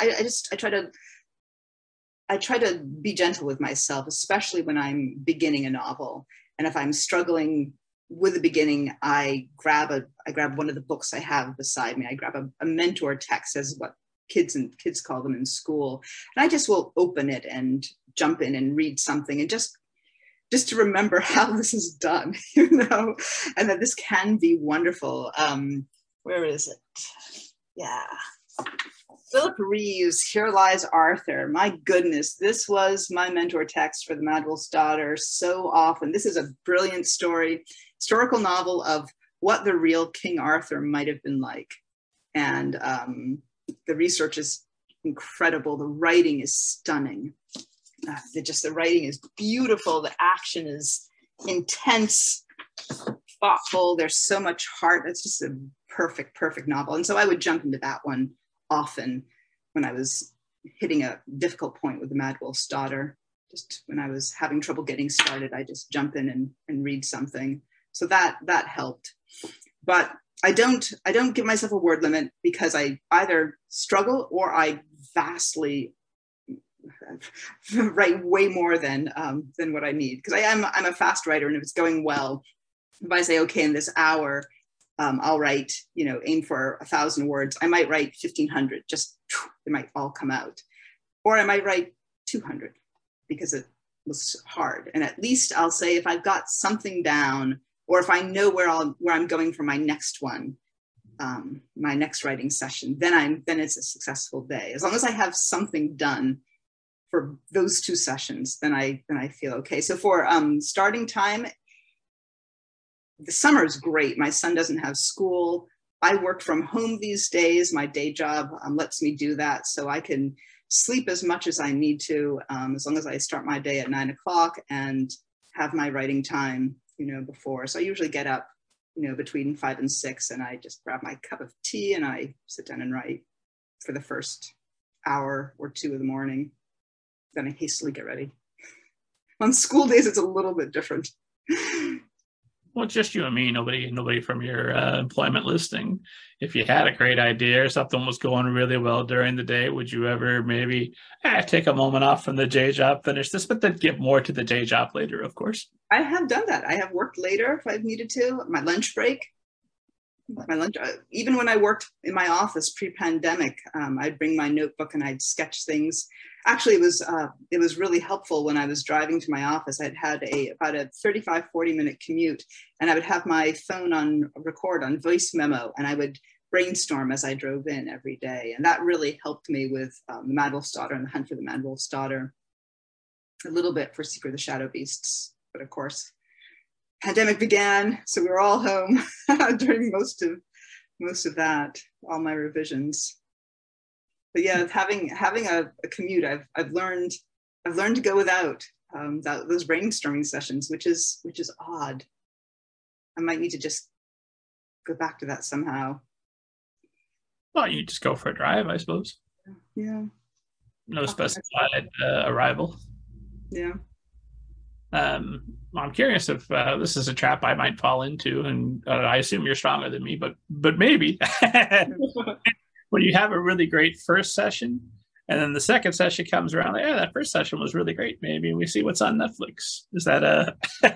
I try to be gentle with myself, especially when I'm beginning a novel. And if I'm struggling with the beginning, I grab one of the books I have beside me. I grab a mentor text, as what kids call them in school, and I just will open it and jump in and read something, and just to remember how this is done, and that this can be wonderful. Where is it? Yeah. Philip Reeves, Here Lies Arthur. My goodness, this was my mentor text for The Mad Wolf's Daughter so often. This is a brilliant story, historical novel of what the real King Arthur might have been like. And the research is incredible. The writing is stunning. The writing is beautiful. The action is intense, thoughtful. There's so much heart. It's just a perfect novel. And so I would jump into that one often when I was hitting a difficult point with The Mad Wolf's Daughter. Just when I was having trouble getting started, I just jump in and read something. So that helped. But I don't give myself a word limit, because I either struggle or I vastly write way more than what I need. Because I'm a fast writer, and if it's going well, if I say, okay, in this hour, I'll write, aim for 1,000 words. I might write 1,500, just it might all come out. Or I might write 200 because it was hard. And at least I'll say, if I've got something down, or if I know where I'm going for my next one, my next writing session, then it's a successful day. As long as I have something done for those 2 sessions, then I feel okay. So for starting time, the summer is great. My son doesn't have school. I work from home these days. My day job lets me do that, so I can sleep as much as I need to, as long as I start my day at 9 o'clock and have my writing time, before. So I usually get up, between 5 and 6, and I just grab my cup of tea and I sit down and write for the first hour or 2 of the morning. Then I hastily get ready. On school days, it's a little bit different. Well, it's just you and me, nobody from your employment listing. If you had a great idea or something was going really well during the day, would you ever maybe take a moment off from the day job, finish this, but then get more to the day job later, of course? I have done that. I have worked later if I've needed to. My lunch break, even when I worked in my office pre-pandemic, I'd bring my notebook and I'd sketch things. Actually, it was really helpful when I was driving to my office. I'd had about a 35, 40-minute commute, and I would have my phone on record on voice memo, and I would brainstorm as I drove in every day. And that really helped me with The Mad Wolf's Daughter and The Hunt for the Mad Wolf's Daughter, a little bit for Secret of the Shadow Beasts. But of course, pandemic began, so we were all home during most of that, all my revisions. But yeah, having a commute, I've learned to go without those brainstorming sessions, which is odd. I might need to just go back to that somehow. Well, you just go for a drive, I suppose. Yeah. No specified arrival. Yeah. I'm curious if this is a trap I might fall into, and I assume you're stronger than me, but maybe when you have a really great first session, and then the second session comes around, like, that first session was really great. Maybe we see what's on Netflix. Is that a?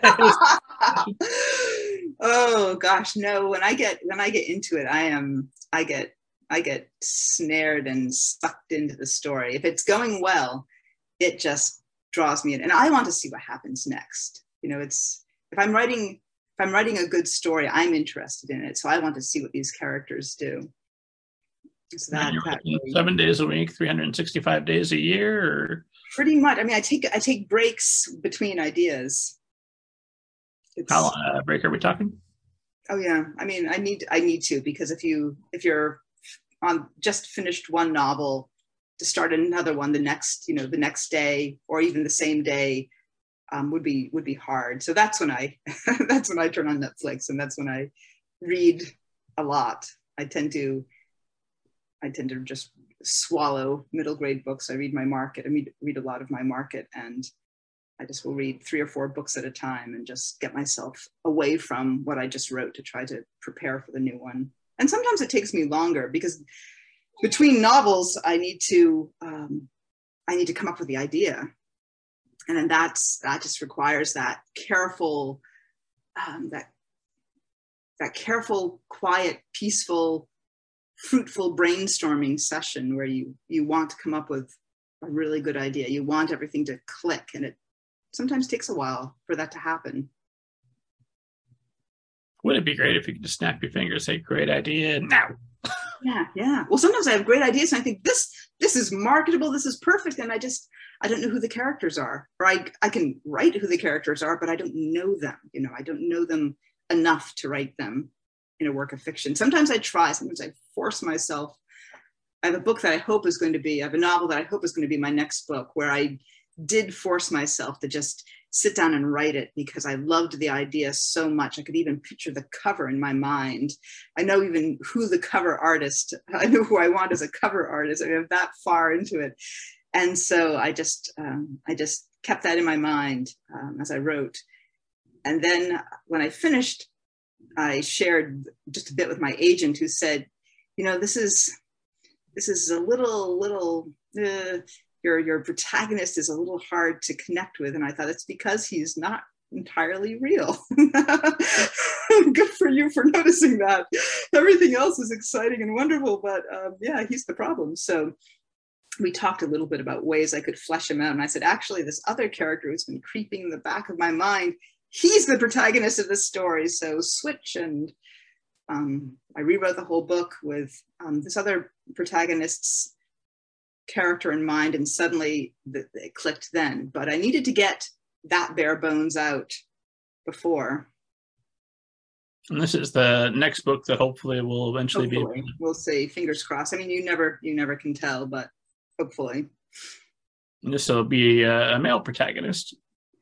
Oh gosh, no. When I get into it, I get snared and sucked into the story. If it's going well, it just draws me in, and I want to see what happens next. It's if I'm writing a good story, I'm interested in it, so I want to see what these characters do. So that really... 7 days a week, 365 days a year, or pretty much. I mean, I take breaks between ideas. How long a break are we talking? Oh yeah, I mean, I need to, because if you're on just finished one novel, to start another one the next day or even the same day, would be hard. So that's when I that's when I turn on Netflix, and that's when I read a lot. I tend to just swallow middle grade books. I read my market. I read a lot of my market, and I just will read 3 or 4 books at a time and just get myself away from what I just wrote to try to prepare for the new one. And sometimes it takes me longer because between novels, I need to come up with the idea. And then that just requires that careful, that careful, quiet, peaceful, fruitful brainstorming session where you want to come up with a really good idea. You want everything to click, and it sometimes takes a while for that to happen. Wouldn't it be great if you could just snap your fingers, say, great idea, now? Yeah. Well, sometimes I have great ideas and I think this is marketable, this is perfect, and I don't know who the characters are. Or I can write who the characters are, but I don't know them. I don't know them enough to write them in a work of fiction. Sometimes I try, sometimes I force myself. I have a book that I hope is going to be, I have a novel that I hope is going to be my next book, where I did force myself to just sit down and write it because I loved the idea so much. I could even picture the cover in my mind. I know even who the cover artist, I know who I want as a cover artist. I mean, I'm that far into it. And so I just kept that in my mind as I wrote. And then when I finished, I shared just a bit with my agent, who said, this is a little, your protagonist is a little hard to connect with. And I thought, it's because he's not entirely real. Good for you for noticing that. Everything else is exciting and wonderful, but he's the problem. So we talked a little bit about ways I could flesh him out. And I said, actually, this other character who's been creeping in the back of my mind, he's the protagonist of the story. So switch. And I rewrote the whole book with this other protagonist's character in mind, and suddenly it clicked then. But I needed to get that bare bones out before. And this is the next book that hopefully will eventually be. We'll see. Fingers crossed. I mean, you never can tell, but hopefully. And this will be a male protagonist.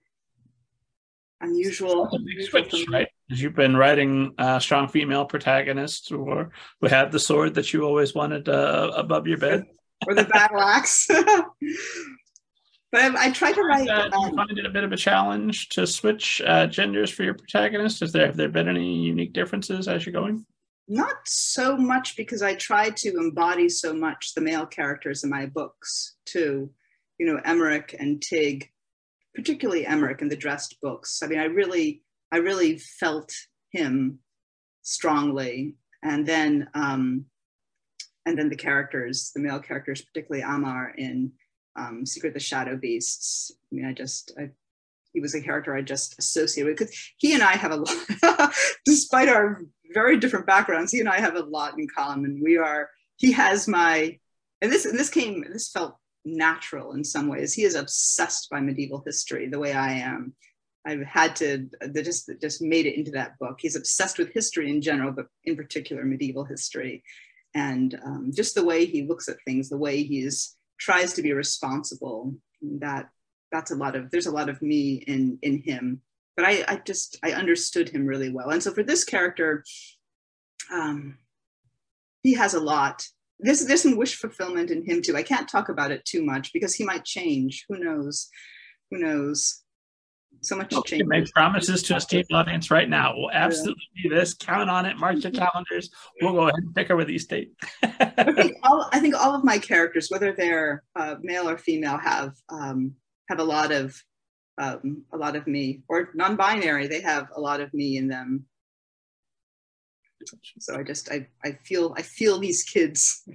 Unusual. Switch, right? Because you've been writing strong female protagonists, or who have the sword that you always wanted above your bed, or the battle axe. But I try to write. Do you find it a bit of a challenge to switch genders for your protagonists? Have there been any unique differences as you're going? Not so much, because I try to embody so much the male characters in my books too. Emmerich and Tig, particularly Emmerich in the Dressed books. I mean, I really felt him strongly, and then the characters, the male characters, particularly Amar in Secret of the Shadow Beasts. I mean, he was a character I just associated with, because he and I have a lot, despite our very different backgrounds, he and I have a lot in common. This felt natural in some ways. He is obsessed by medieval history the way I am. I've had to, just made it into that book. He's obsessed with history in general, but in particular medieval history. And just the way he looks at things, the way he tries to be responsible, there's a lot of me in him. But I understood him really well. And so for this character, he has a lot. There's some wish fulfillment in him too. I can't talk about it too much because he might change. Who knows? So much change. Make promises to a state audience right now. We'll absolutely do this. Count on it. Mark your calendars. We'll go ahead and pick over these dates. I think all of my characters, whether they're male or female, have a lot of me, or non-binary. They have a lot of me in them. So I feel these kids.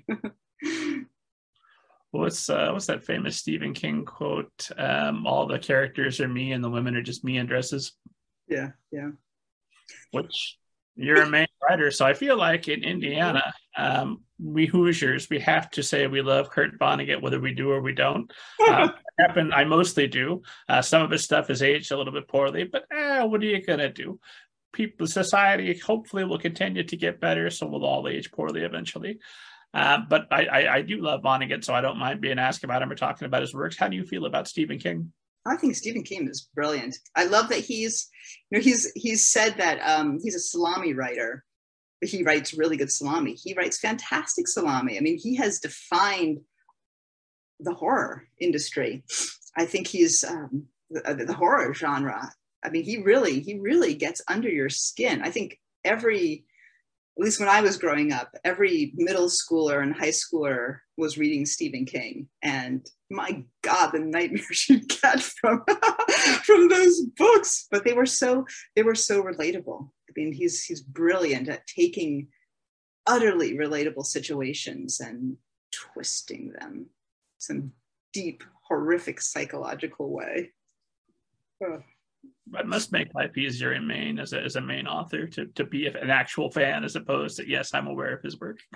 What's that famous Stephen King quote? All the characters are me and the women are just me in dresses. Yeah. Which, you're a main writer, so I feel like in Indiana, we Hoosiers, we have to say we love Kurt Vonnegut, whether we do or we don't. I mostly do. Some of his stuff is aged a little bit poorly, but what are you gonna do? Society hopefully will continue to get better, so we'll all age poorly eventually. But I do love Vonnegut, so I don't mind being asked about him or talking about his works. How do you feel about Stephen King? I think Stephen King is brilliant. I love that he's said that he's a salami writer. He writes really good salami. He writes fantastic salami. I mean, he has defined the horror industry. I think he's the horror genre. I mean, he really gets under your skin. I think at least when I was growing up, every middle schooler and high schooler was reading Stephen King. And my God, the nightmares you get from those books. But they were so relatable. I mean, he's brilliant at taking utterly relatable situations and twisting them some deep, horrific psychological way. Oh. It must make life easier in Maine as a Maine author to be an actual fan, as opposed to, yes, I'm aware of his work.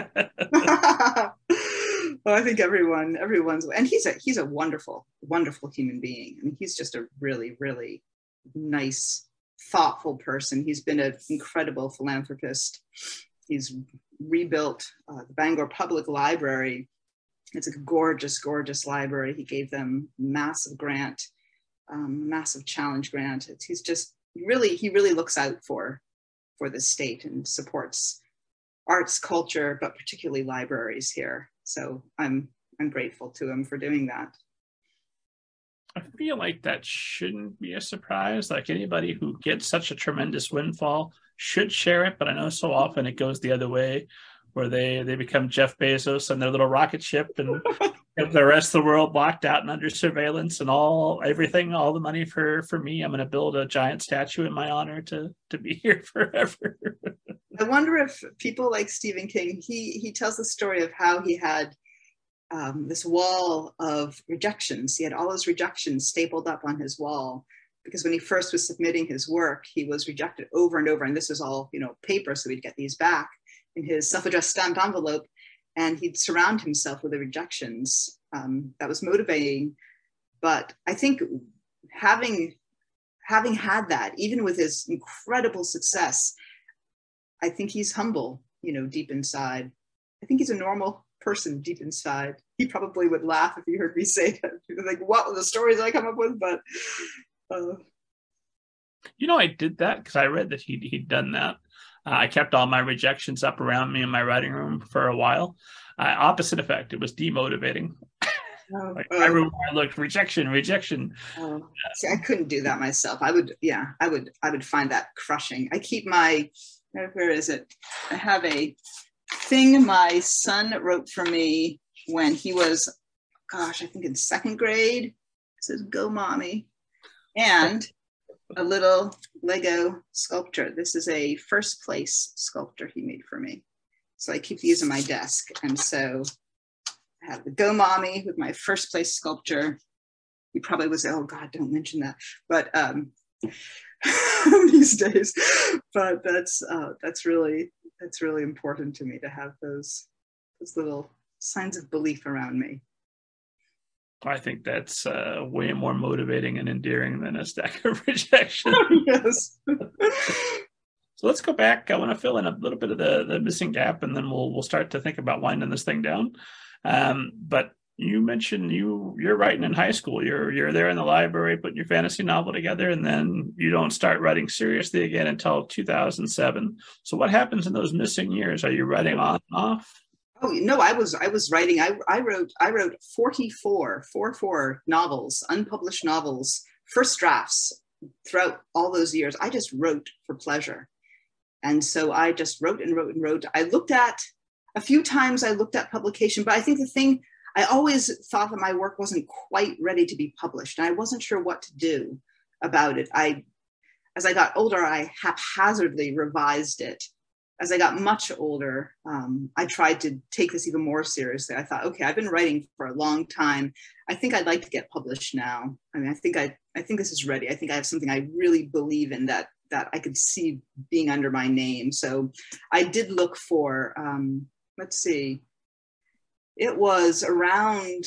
Well, I think everyone's, and he's a wonderful, wonderful human being. I mean, he's just a really, really nice, thoughtful person. He's been an incredible philanthropist. He's rebuilt the Bangor Public Library. It's a gorgeous, gorgeous library. He gave them massive grant. Massive challenge grant. He really looks out for the state and supports arts, culture, but particularly libraries here. So I'm grateful to him for doing that. I feel like that shouldn't be a surprise. Like, anybody who gets such a tremendous windfall should share it, but I know so often it goes the other way, where they become Jeff Bezos and their little rocket ship and have the rest of the world locked out and under surveillance, and all the money for me. I'm going to build a giant statue in my honor to be here forever. I wonder if people like Stephen King, he tells the story of how he had this wall of rejections. He had all his rejections stapled up on his wall, because when he first was submitting his work, he was rejected over and over. And this was all, paper, so he'd get these back in his self-addressed stamped envelope, and he'd surround himself with the rejections. That was motivating. But I think having had that, even with his incredible success, I think he's humble, deep inside. I think he's a normal person deep inside. He probably would laugh if he heard me say that. He was like, what were the stories I come up with? But I did that because I read that he'd done that. I kept all my rejections up around me in my writing room for a while. Opposite effect. It was demotivating. Everywhere I looked, rejection. See, I couldn't do that myself. I would find that crushing. I keep where is it? I have a thing my son wrote for me when he was, I think in second grade. It says, "Go, mommy." And a little Lego sculpture. This is a first place sculpture he made for me. So I keep these on my desk. And so I have the "Go Mommy" with my first place sculpture. He probably was, oh God, don't mention that. But these days, but that's really important to me, to have those little signs of belief around me. I think that's way more motivating and endearing than a stack of rejection. Yes. So let's go back. I want to fill in a little bit of the missing gap, and then we'll start to think about winding this thing down. But you mentioned you're writing in high school. You're there in the library putting your fantasy novel together, and then you don't start writing seriously again until 2007. So what happens in those missing years? Are you writing on and off? Oh no, I was writing. I wrote 44 novels, unpublished novels, first drafts throughout all those years. I just wrote for pleasure, and so I just wrote and wrote and wrote. A few times I looked at publication, but I think the thing, I always thought that my work wasn't quite ready to be published, and I wasn't sure what to do about it. As I got older, I haphazardly revised it. As I got much older, I tried to take this even more seriously. I thought, okay, I've been writing for a long time. I think I'd like to get published now. I mean, I think this is ready. I think I have something I really believe in that I could see being under my name. So I did look for, let's see, it was around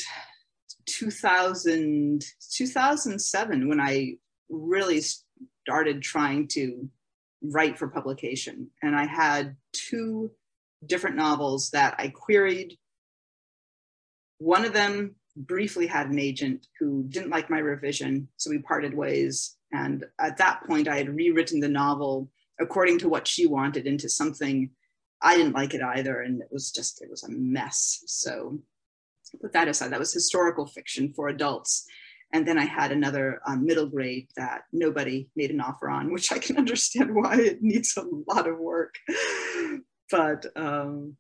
2007 when I really started trying to write for publication. And I had 2 different novels that I queried. One of them briefly had an agent who didn't like my revision, so we parted ways. And at that point, I had rewritten the novel according to what she wanted into something. I didn't like it either, and it was a mess. So put that aside. That was historical fiction for adults. And then I had another middle grade that nobody made an offer on, which I can understand why. It needs a lot of work. But and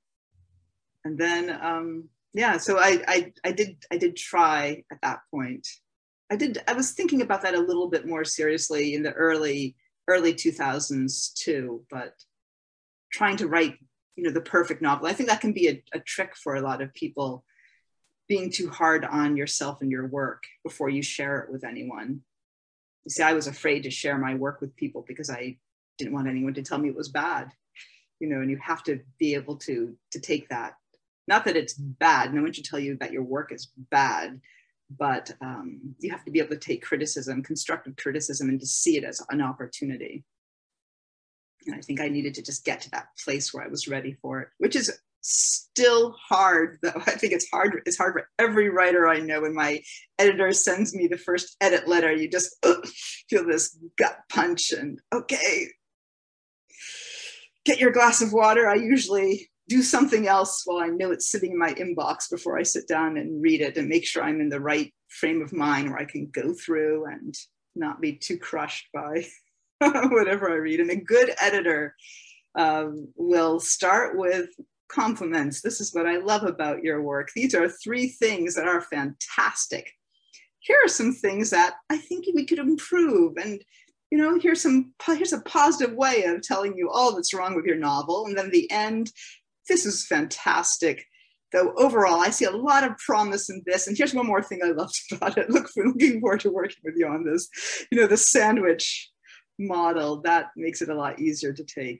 then yeah, so I did try at that point. I was thinking about that a little bit more seriously in the early 2000s too, but trying to write, the perfect novel. I think that can be a trick for a lot of people, being too hard on yourself and your work before you share it with anyone. You see, I was afraid to share my work with people because I didn't want anyone to tell me it was bad, and you have to be able to take that. Not that it's bad, no one should tell you that your work is bad, but you have to be able to take criticism, constructive criticism, and to see it as an opportunity. And I think I needed to just get to that place where I was ready for it, which is still hard, though. I think it's hard for every writer I know. When my editor sends me the first edit letter, you just feel this gut punch and, okay, get your glass of water. I usually do something else while I know it's sitting in my inbox before I sit down and read it, and make sure I'm in the right frame of mind where I can go through and not be too crushed by whatever I read. And a good editor will start with compliments. This is what I love about your work. These are 3 things that are fantastic. Here are some things that I think we could improve. And, here's a positive way of telling you all that's wrong with your novel. And then the end, this is fantastic. Though overall, I see a lot of promise in this. And here's one more thing I loved about it. Looking forward to working with you on this. The sandwich model, that makes it a lot easier to take.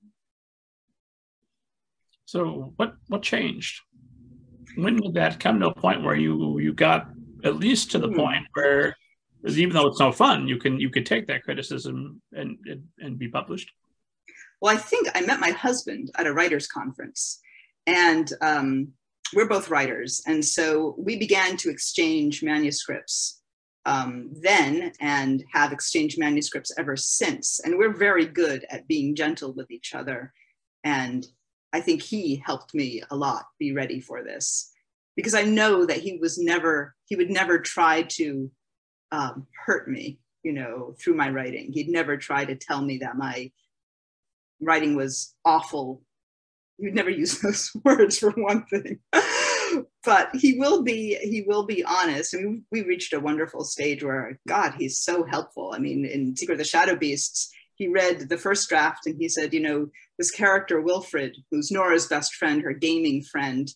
So what changed? When did that come to a point where you got at least to the point where, even though it's no fun, you could take that criticism and be published? Well, I think I met my husband at a writers' conference, and we're both writers. And so we began to exchange manuscripts then, and have exchanged manuscripts ever since. And we're very good at being gentle with each other. And I think he helped me a lot be ready for this, because I know that he would never try to hurt me, through my writing. He'd never try to tell me that my writing was awful. He'd never use those words, for one thing. But he will be honest. I mean, we reached a wonderful stage where, God, he's so helpful. I mean, in Secret of the Shadow Beasts, he read the first draft and he said, this character Wilfred, who's Nora's best friend, her gaming friend,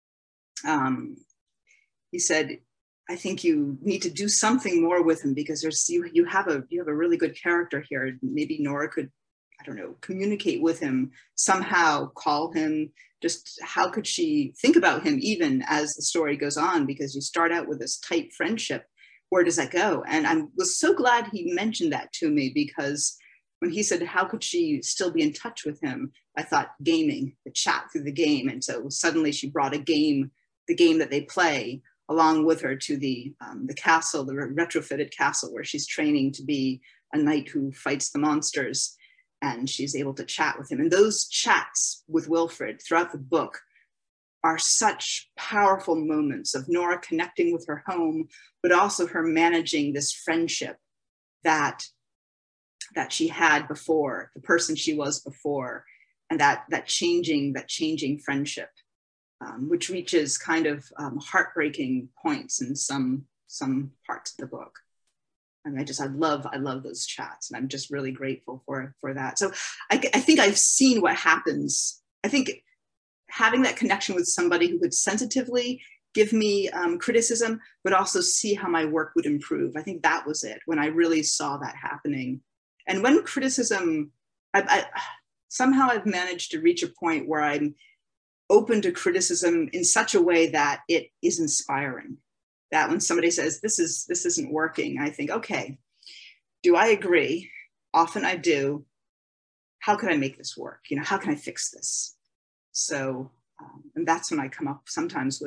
he said, I think you need to do something more with him, because you have a really good character here. Maybe Nora could, I don't know, communicate with him somehow, call him. Just how could she think about him even as the story goes on? Because you start out with this tight friendship. Where does that go? And I was so glad he mentioned that to me, because when he said, how could she still be in touch with him? I thought gaming, the chat through the game. And so suddenly she brought the game that they play, along with her to the castle, the retrofitted castle, where she's training to be a knight who fights the monsters. And she's able to chat with him. And those chats with Wilfred throughout the book are such powerful moments of Nora connecting with her home, but also her managing this friendship that she had before, the person she was before, and that changing friendship, which reaches kind of heartbreaking points in some parts of the book. And I love those chats, and I'm just really grateful for that. So I think I've seen what happens. I think having that connection with somebody who could sensitively give me criticism, but also see how my work would improve. I think that was it, when I really saw that happening. And when criticism, somehow I've managed to reach a point where I'm open to criticism in such a way that it is inspiring. That when somebody says, this isn't working, I think, okay, do I agree? Often I do. How can I make this work? How can I fix this? So, and that's when I come up sometimes with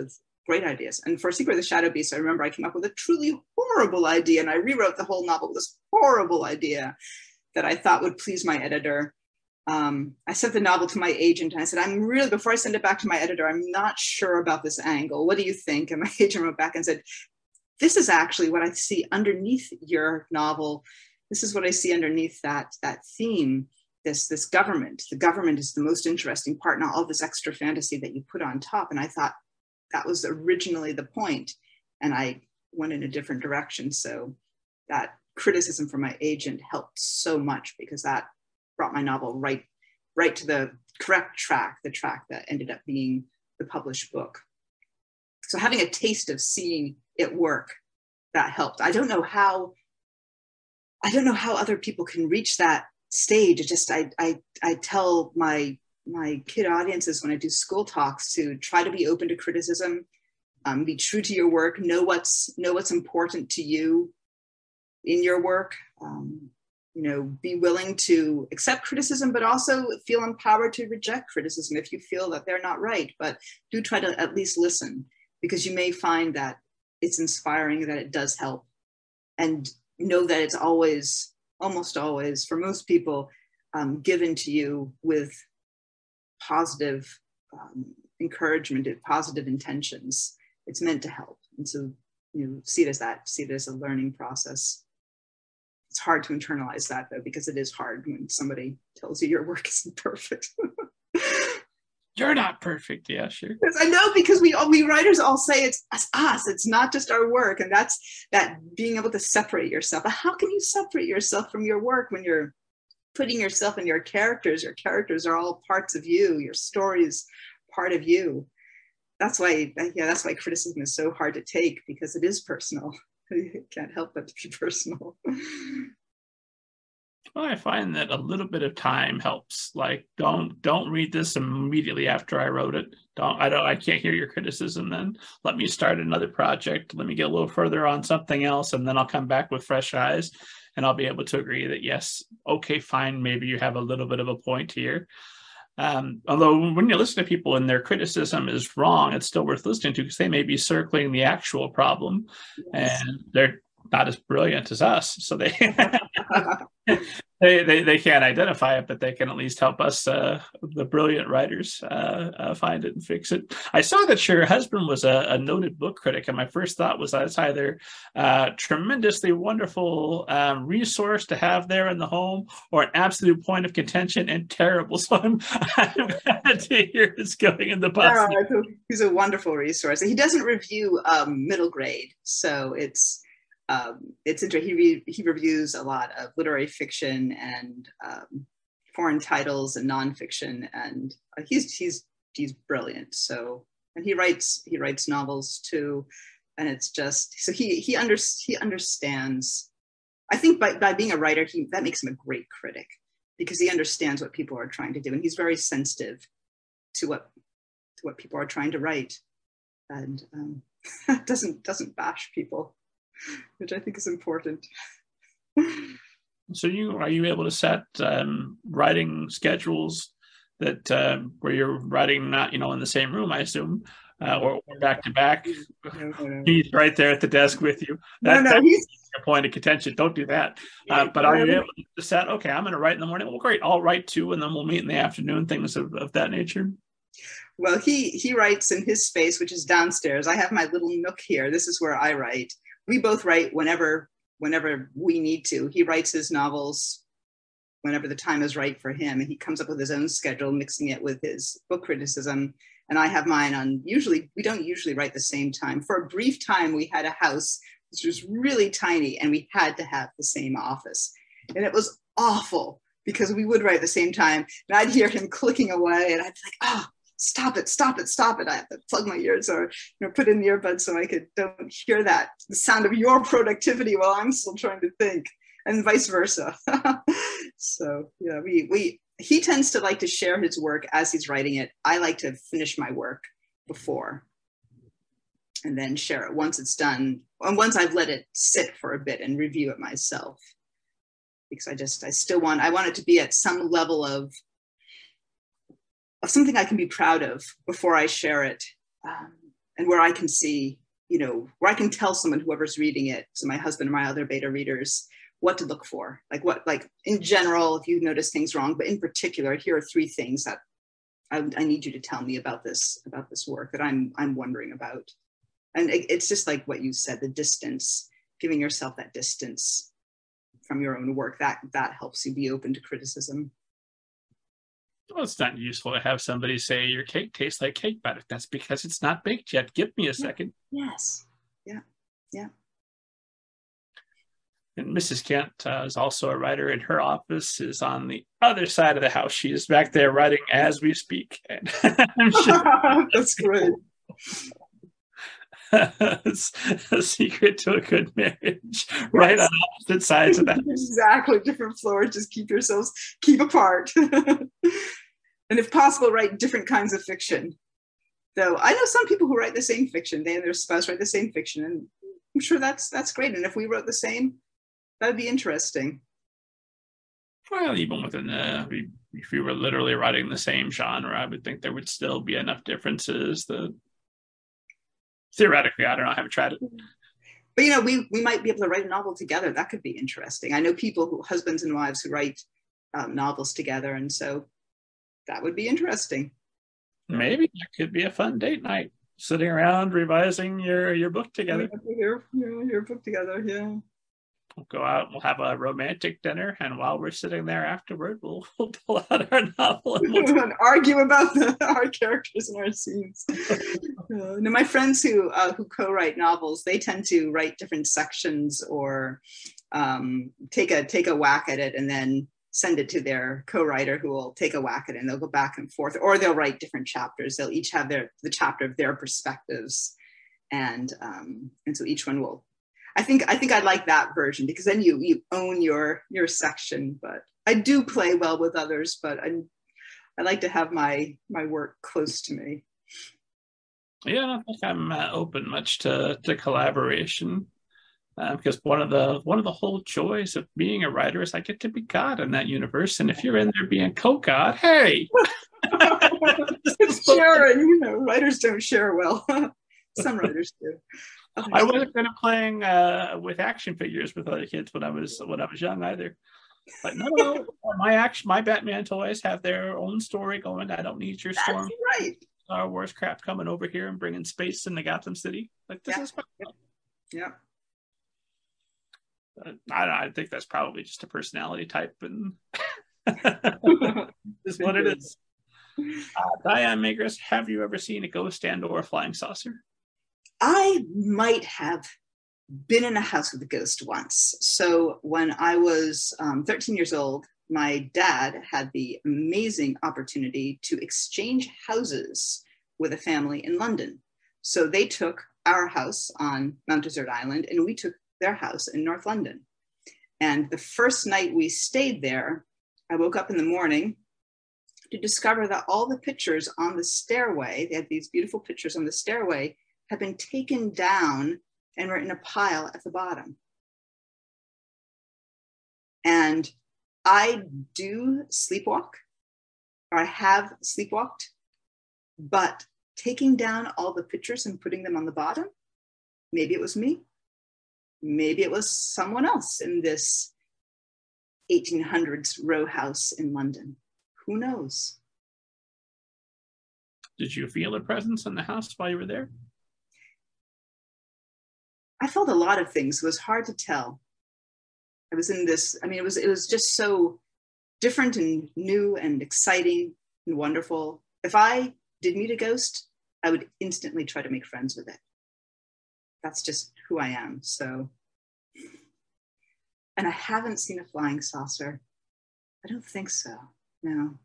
great ideas. And for Secret of the Shadow Beast, I remember I came up with a truly horrible idea, and I rewrote the whole novel with this horrible idea that I thought would please my editor. I sent the novel to my agent, and I said, before I send it back to my editor, I'm not sure about this angle. What do you think? And my agent wrote back and said, this is actually what I see underneath your novel. This is what I see underneath that theme, this government. The government is the most interesting part, not all this extra fantasy that you put on top. And I thought that was originally the point, and I went in a different direction. So that criticism from my agent helped so much, because that brought my novel right to the correct track, the track that ended up being the published book. So having a taste of seeing it work, that helped. I don't know how other people can reach that stage. It just, I tell my kid audiences when I do school talks to try to be open to criticism, be true to your work, know what's important to you in your work. Be willing to accept criticism, but also feel empowered to reject criticism if you feel that they're not right. But do try to at least listen, because you may find that it's inspiring, that it does help. And know that it's almost always, for most people, given to you with positive encouragement, positive intentions. It's meant to help. And so, see it as a learning process. It's hard to internalize that, though, because it is hard when somebody tells you your work isn't perfect. You're not perfect. Yeah, sure. I know, because we writers all say it's us. It's not just our work. And that's that being able to separate yourself. But how can you separate yourself from your work when you're putting yourself in your characters? Your characters are all parts of you. Your story is part of you. That's why criticism is so hard to take, because it is personal. You can't help but to be personal. Well, I find that a little bit of time helps. Like, don't read this immediately after I wrote it. I can't hear your criticism then. Let me start another project. Let me get a little further on something else, and then I'll come back with fresh eyes, and I'll be able to agree that, yes, okay, fine, maybe you have a little bit of a point here. Although when you listen to people and their criticism is wrong, it's still worth listening to, because they may be circling the actual problem. Yes. And they're not as brilliant as us, so they they can't identify it, but they can at least help us, the brilliant writers, find it and fix it. I saw that your husband was a noted book critic, and my first thought was that's either a tremendously wonderful resource to have there in the home, or an absolute point of contention and terrible. So I'm glad to hear it's going in the past. Yeah, he's a wonderful resource. He doesn't review middle grade, so it's interesting. He reviews a lot of literary fiction and foreign titles and nonfiction, and he's brilliant. So, and he writes novels too, and it's just, so he understands. I think by being a writer, that makes him a great critic, because he understands what people are trying to do, and he's very sensitive to what people are trying to write, and doesn't bash people, which I think is important. So are you able to set writing schedules that where you're writing not in the same room, I assume, or back to back? No. He's right there at the desk with you. That's a point of contention. Don't do that. But are you able to set? Okay, I'm going to write in the morning. Well, great. I'll write too, and then we'll meet in the afternoon. Things of that nature. Well, he writes in his space, which is downstairs. I have my little nook here. This is where I write. We both write whenever we need to. He writes his novels whenever the time is right for him, and he comes up with his own schedule, mixing it with his book criticism. And I have mine on, we don't usually write the same time. For a brief time, we had a house which was really tiny, and we had to have the same office. And it was awful, because we would write at the same time, and I'd hear him clicking away, and I'd be like, oh, stop it. I have to plug my ears, or put in the earbuds so I don't hear the sound of your productivity while I'm still trying to think, and vice versa. So yeah, he tends to like to share his work as he's writing it. I like to finish my work before, and then share it once it's done, and once I've let it sit for a bit and review it myself, because I want it to be at some level of something I can be proud of before I share it. and where I can see, where I can tell someone, whoever's reading it, so my husband and my other beta readers, what to look for. Like in general, if you notice things wrong, but in particular, here are 3 things that I need you to tell me about this work that I'm wondering about. And it's just like what you said, the distance, giving yourself that distance from your own work, that helps you be open to criticism. Well, it's not useful to have somebody say your cake tastes like cake batter. That's because it's not baked yet. Give me a second. Yes. Yeah. And Mrs. Kent is also a writer, and her office is on the other side of the house. She is back there writing as we speak. And I'm sure that's great. It's a secret to a good marriage. Yes. Right on opposite sides of the house. Exactly. Different floors. Just keep apart. And if possible, write different kinds of fiction. Though I know some people who write the same fiction. They and their spouse write the same fiction, and I'm sure that's great. And if we wrote the same, that would be interesting. Well, even within if you were literally writing the same genre, I would think there would still be enough differences that theoretically, I don't know, I haven't tried it. But we might be able to write a novel together. That could be interesting. I know people husbands and wives who write novels together, and so that would be interesting. Maybe that could be a fun date night, sitting around revising your book together. Your book together, yeah. We'll go out, we'll have a romantic dinner, and while we're sitting there afterward, we'll pull out our novel and argue about our characters and our scenes. Now, my friends who co-write novels, they tend to write different sections or take a whack at it and then send it to their co-writer, who will take a whack at it, and they'll go back and forth, or they'll write different chapters. They'll each have the chapter of their perspectives, and so each one will. I think I like that version, because then you own your section. But I do play well with others, but I like to have my work close to me. Yeah, I don't think I'm open much to collaboration, because one of the whole joys of being a writer is I get to be God in that universe. And if you're in there being co-God, hey, it's sharing. Writers don't share well. Some writers do. I wasn't going to playing with action figures with other kids when I was young either. But no, my Batman toys have their own story going. I don't need your Storm, right. Star Wars crap coming over here and bringing space into Gotham City. Like this is fun. Yeah. I think that's probably just a personality type, and is what it is. Diane Magris, have you ever seen a ghost and or a flying saucer? I might have been in a house with a ghost once. So when I was 13 years old, my dad had the amazing opportunity to exchange houses with a family in London. So they took our house on Mount Desert Island, and we took their house in North London. And the first night we stayed there, I woke up in the morning to discover that all the pictures on the stairway, they had these beautiful pictures on the stairway, had been taken down and were in a pile at the bottom. And I do sleepwalk, or I have sleepwalked, but taking down all the pictures and putting them on the bottom, maybe it was me. Maybe it was someone else in this 1800s row house in London. Who knows? Did you feel a presence in the house while you were there? I felt a lot of things. It was hard to tell. I was in this, it was just so different and new and exciting and wonderful. If I did meet a ghost, I would instantly try to make friends with it. That's just who I am. So, and I haven't seen a flying saucer. I don't think so. No.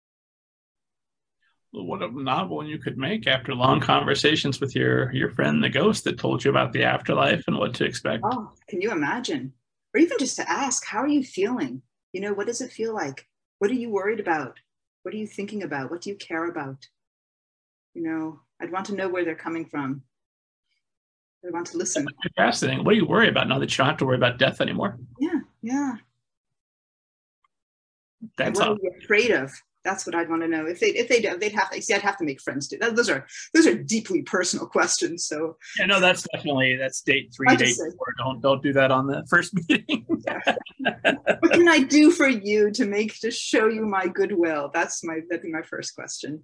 Well, what a novel you could make after long conversations with your friend, the ghost, that told you about the afterlife and what to expect. Oh, can you imagine? Or even just to ask, how are you feeling? What does it feel like? What are you worried about? What are you thinking about? What do you care about? I'd want to know where they're coming from. I want to listen. That's fascinating. What do you worry about now that you don't have to worry about death anymore? Yeah. That's what are you afraid of That's what I'd want to know. If they do, I'd have to make friends do that. Those are deeply personal questions. So yeah, no, that's date 3, date 4. Don't do that on the first meeting. What can I do for you to show you my goodwill? That'd be my first question.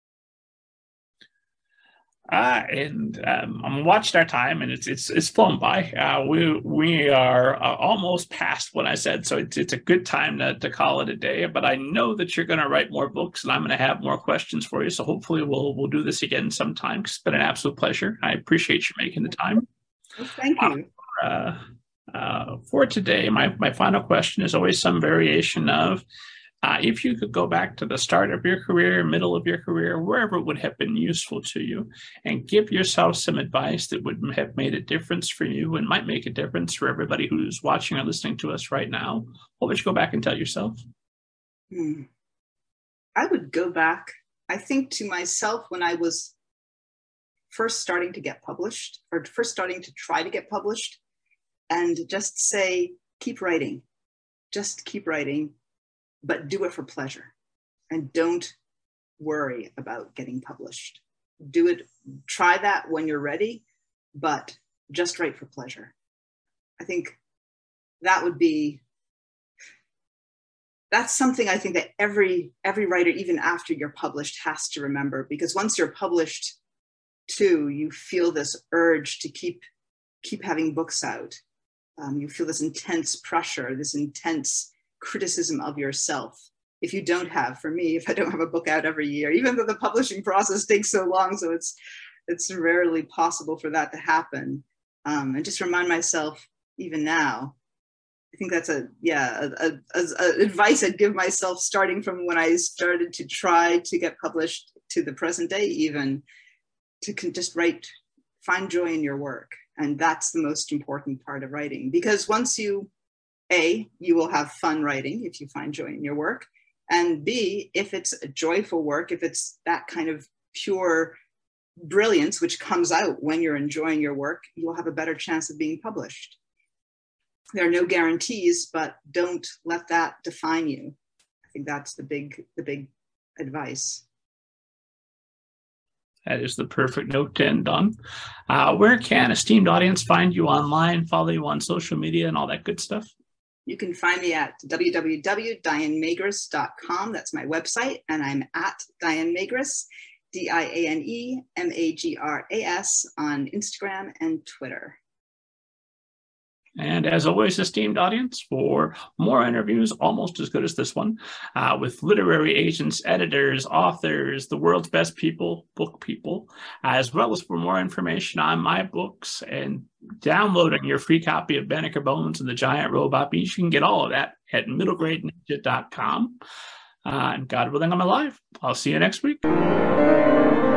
I'm watching our time, and it's flown by. We are almost past what I said, so it's a good time to call it a day. But I know that you're going to write more books, and I'm going to have more questions for you. So hopefully we'll do this again sometime. It's been an absolute pleasure. I appreciate you making the time. Well, thank you. For today, my final question is always some variation of. If you could go back to the start of your career, middle of your career, wherever it would have been useful to you, and give yourself some advice that would have made a difference for you and might make a difference for everybody who's watching or listening to us right now, what would you go back and tell yourself? I would go back, I think, to myself when I was first starting to get published, or first starting to try to get published, and just say, keep writing. Just keep writing. But do it for pleasure, and don't worry about getting published. Do it, try that when you're ready, but just write for pleasure. I think that's something I think that every writer, even after you're published, has to remember, because once you're published too, you feel this urge to keep having books out. You feel this intense pressure, this intense criticism of yourself. If I don't have a book out every year, even though the publishing process takes so long, so it's rarely possible for that to happen. And just remind myself, even now, I think that's a advice I'd give myself, starting from when I started to try to get published to the present day, even to just write, find joy in your work. And that's the most important part of writing, because once you will have fun writing if you find joy in your work. And B, if it's a joyful work, if it's that kind of pure brilliance which comes out when you're enjoying your work, you'll have a better chance of being published. There are no guarantees, but don't let that define you. I think that's the big advice. That is the perfect note to end on. Where can esteemed audience find you online, follow you on social media, and all that good stuff? You can find me at www.dianemagris.com. That's my website. And I'm at Diane Magris, DIANEMAGRAS, on Instagram and Twitter. And as always, esteemed audience, for more interviews almost as good as this one, with literary agents, editors, authors, the world's best people, book people, as well as for more information on my books and downloading your free copy of Banneker Bones and the Giant Robot Beast, you can get all of that at middlegradeninja.com. And God willing, I'm alive. I'll see you next week.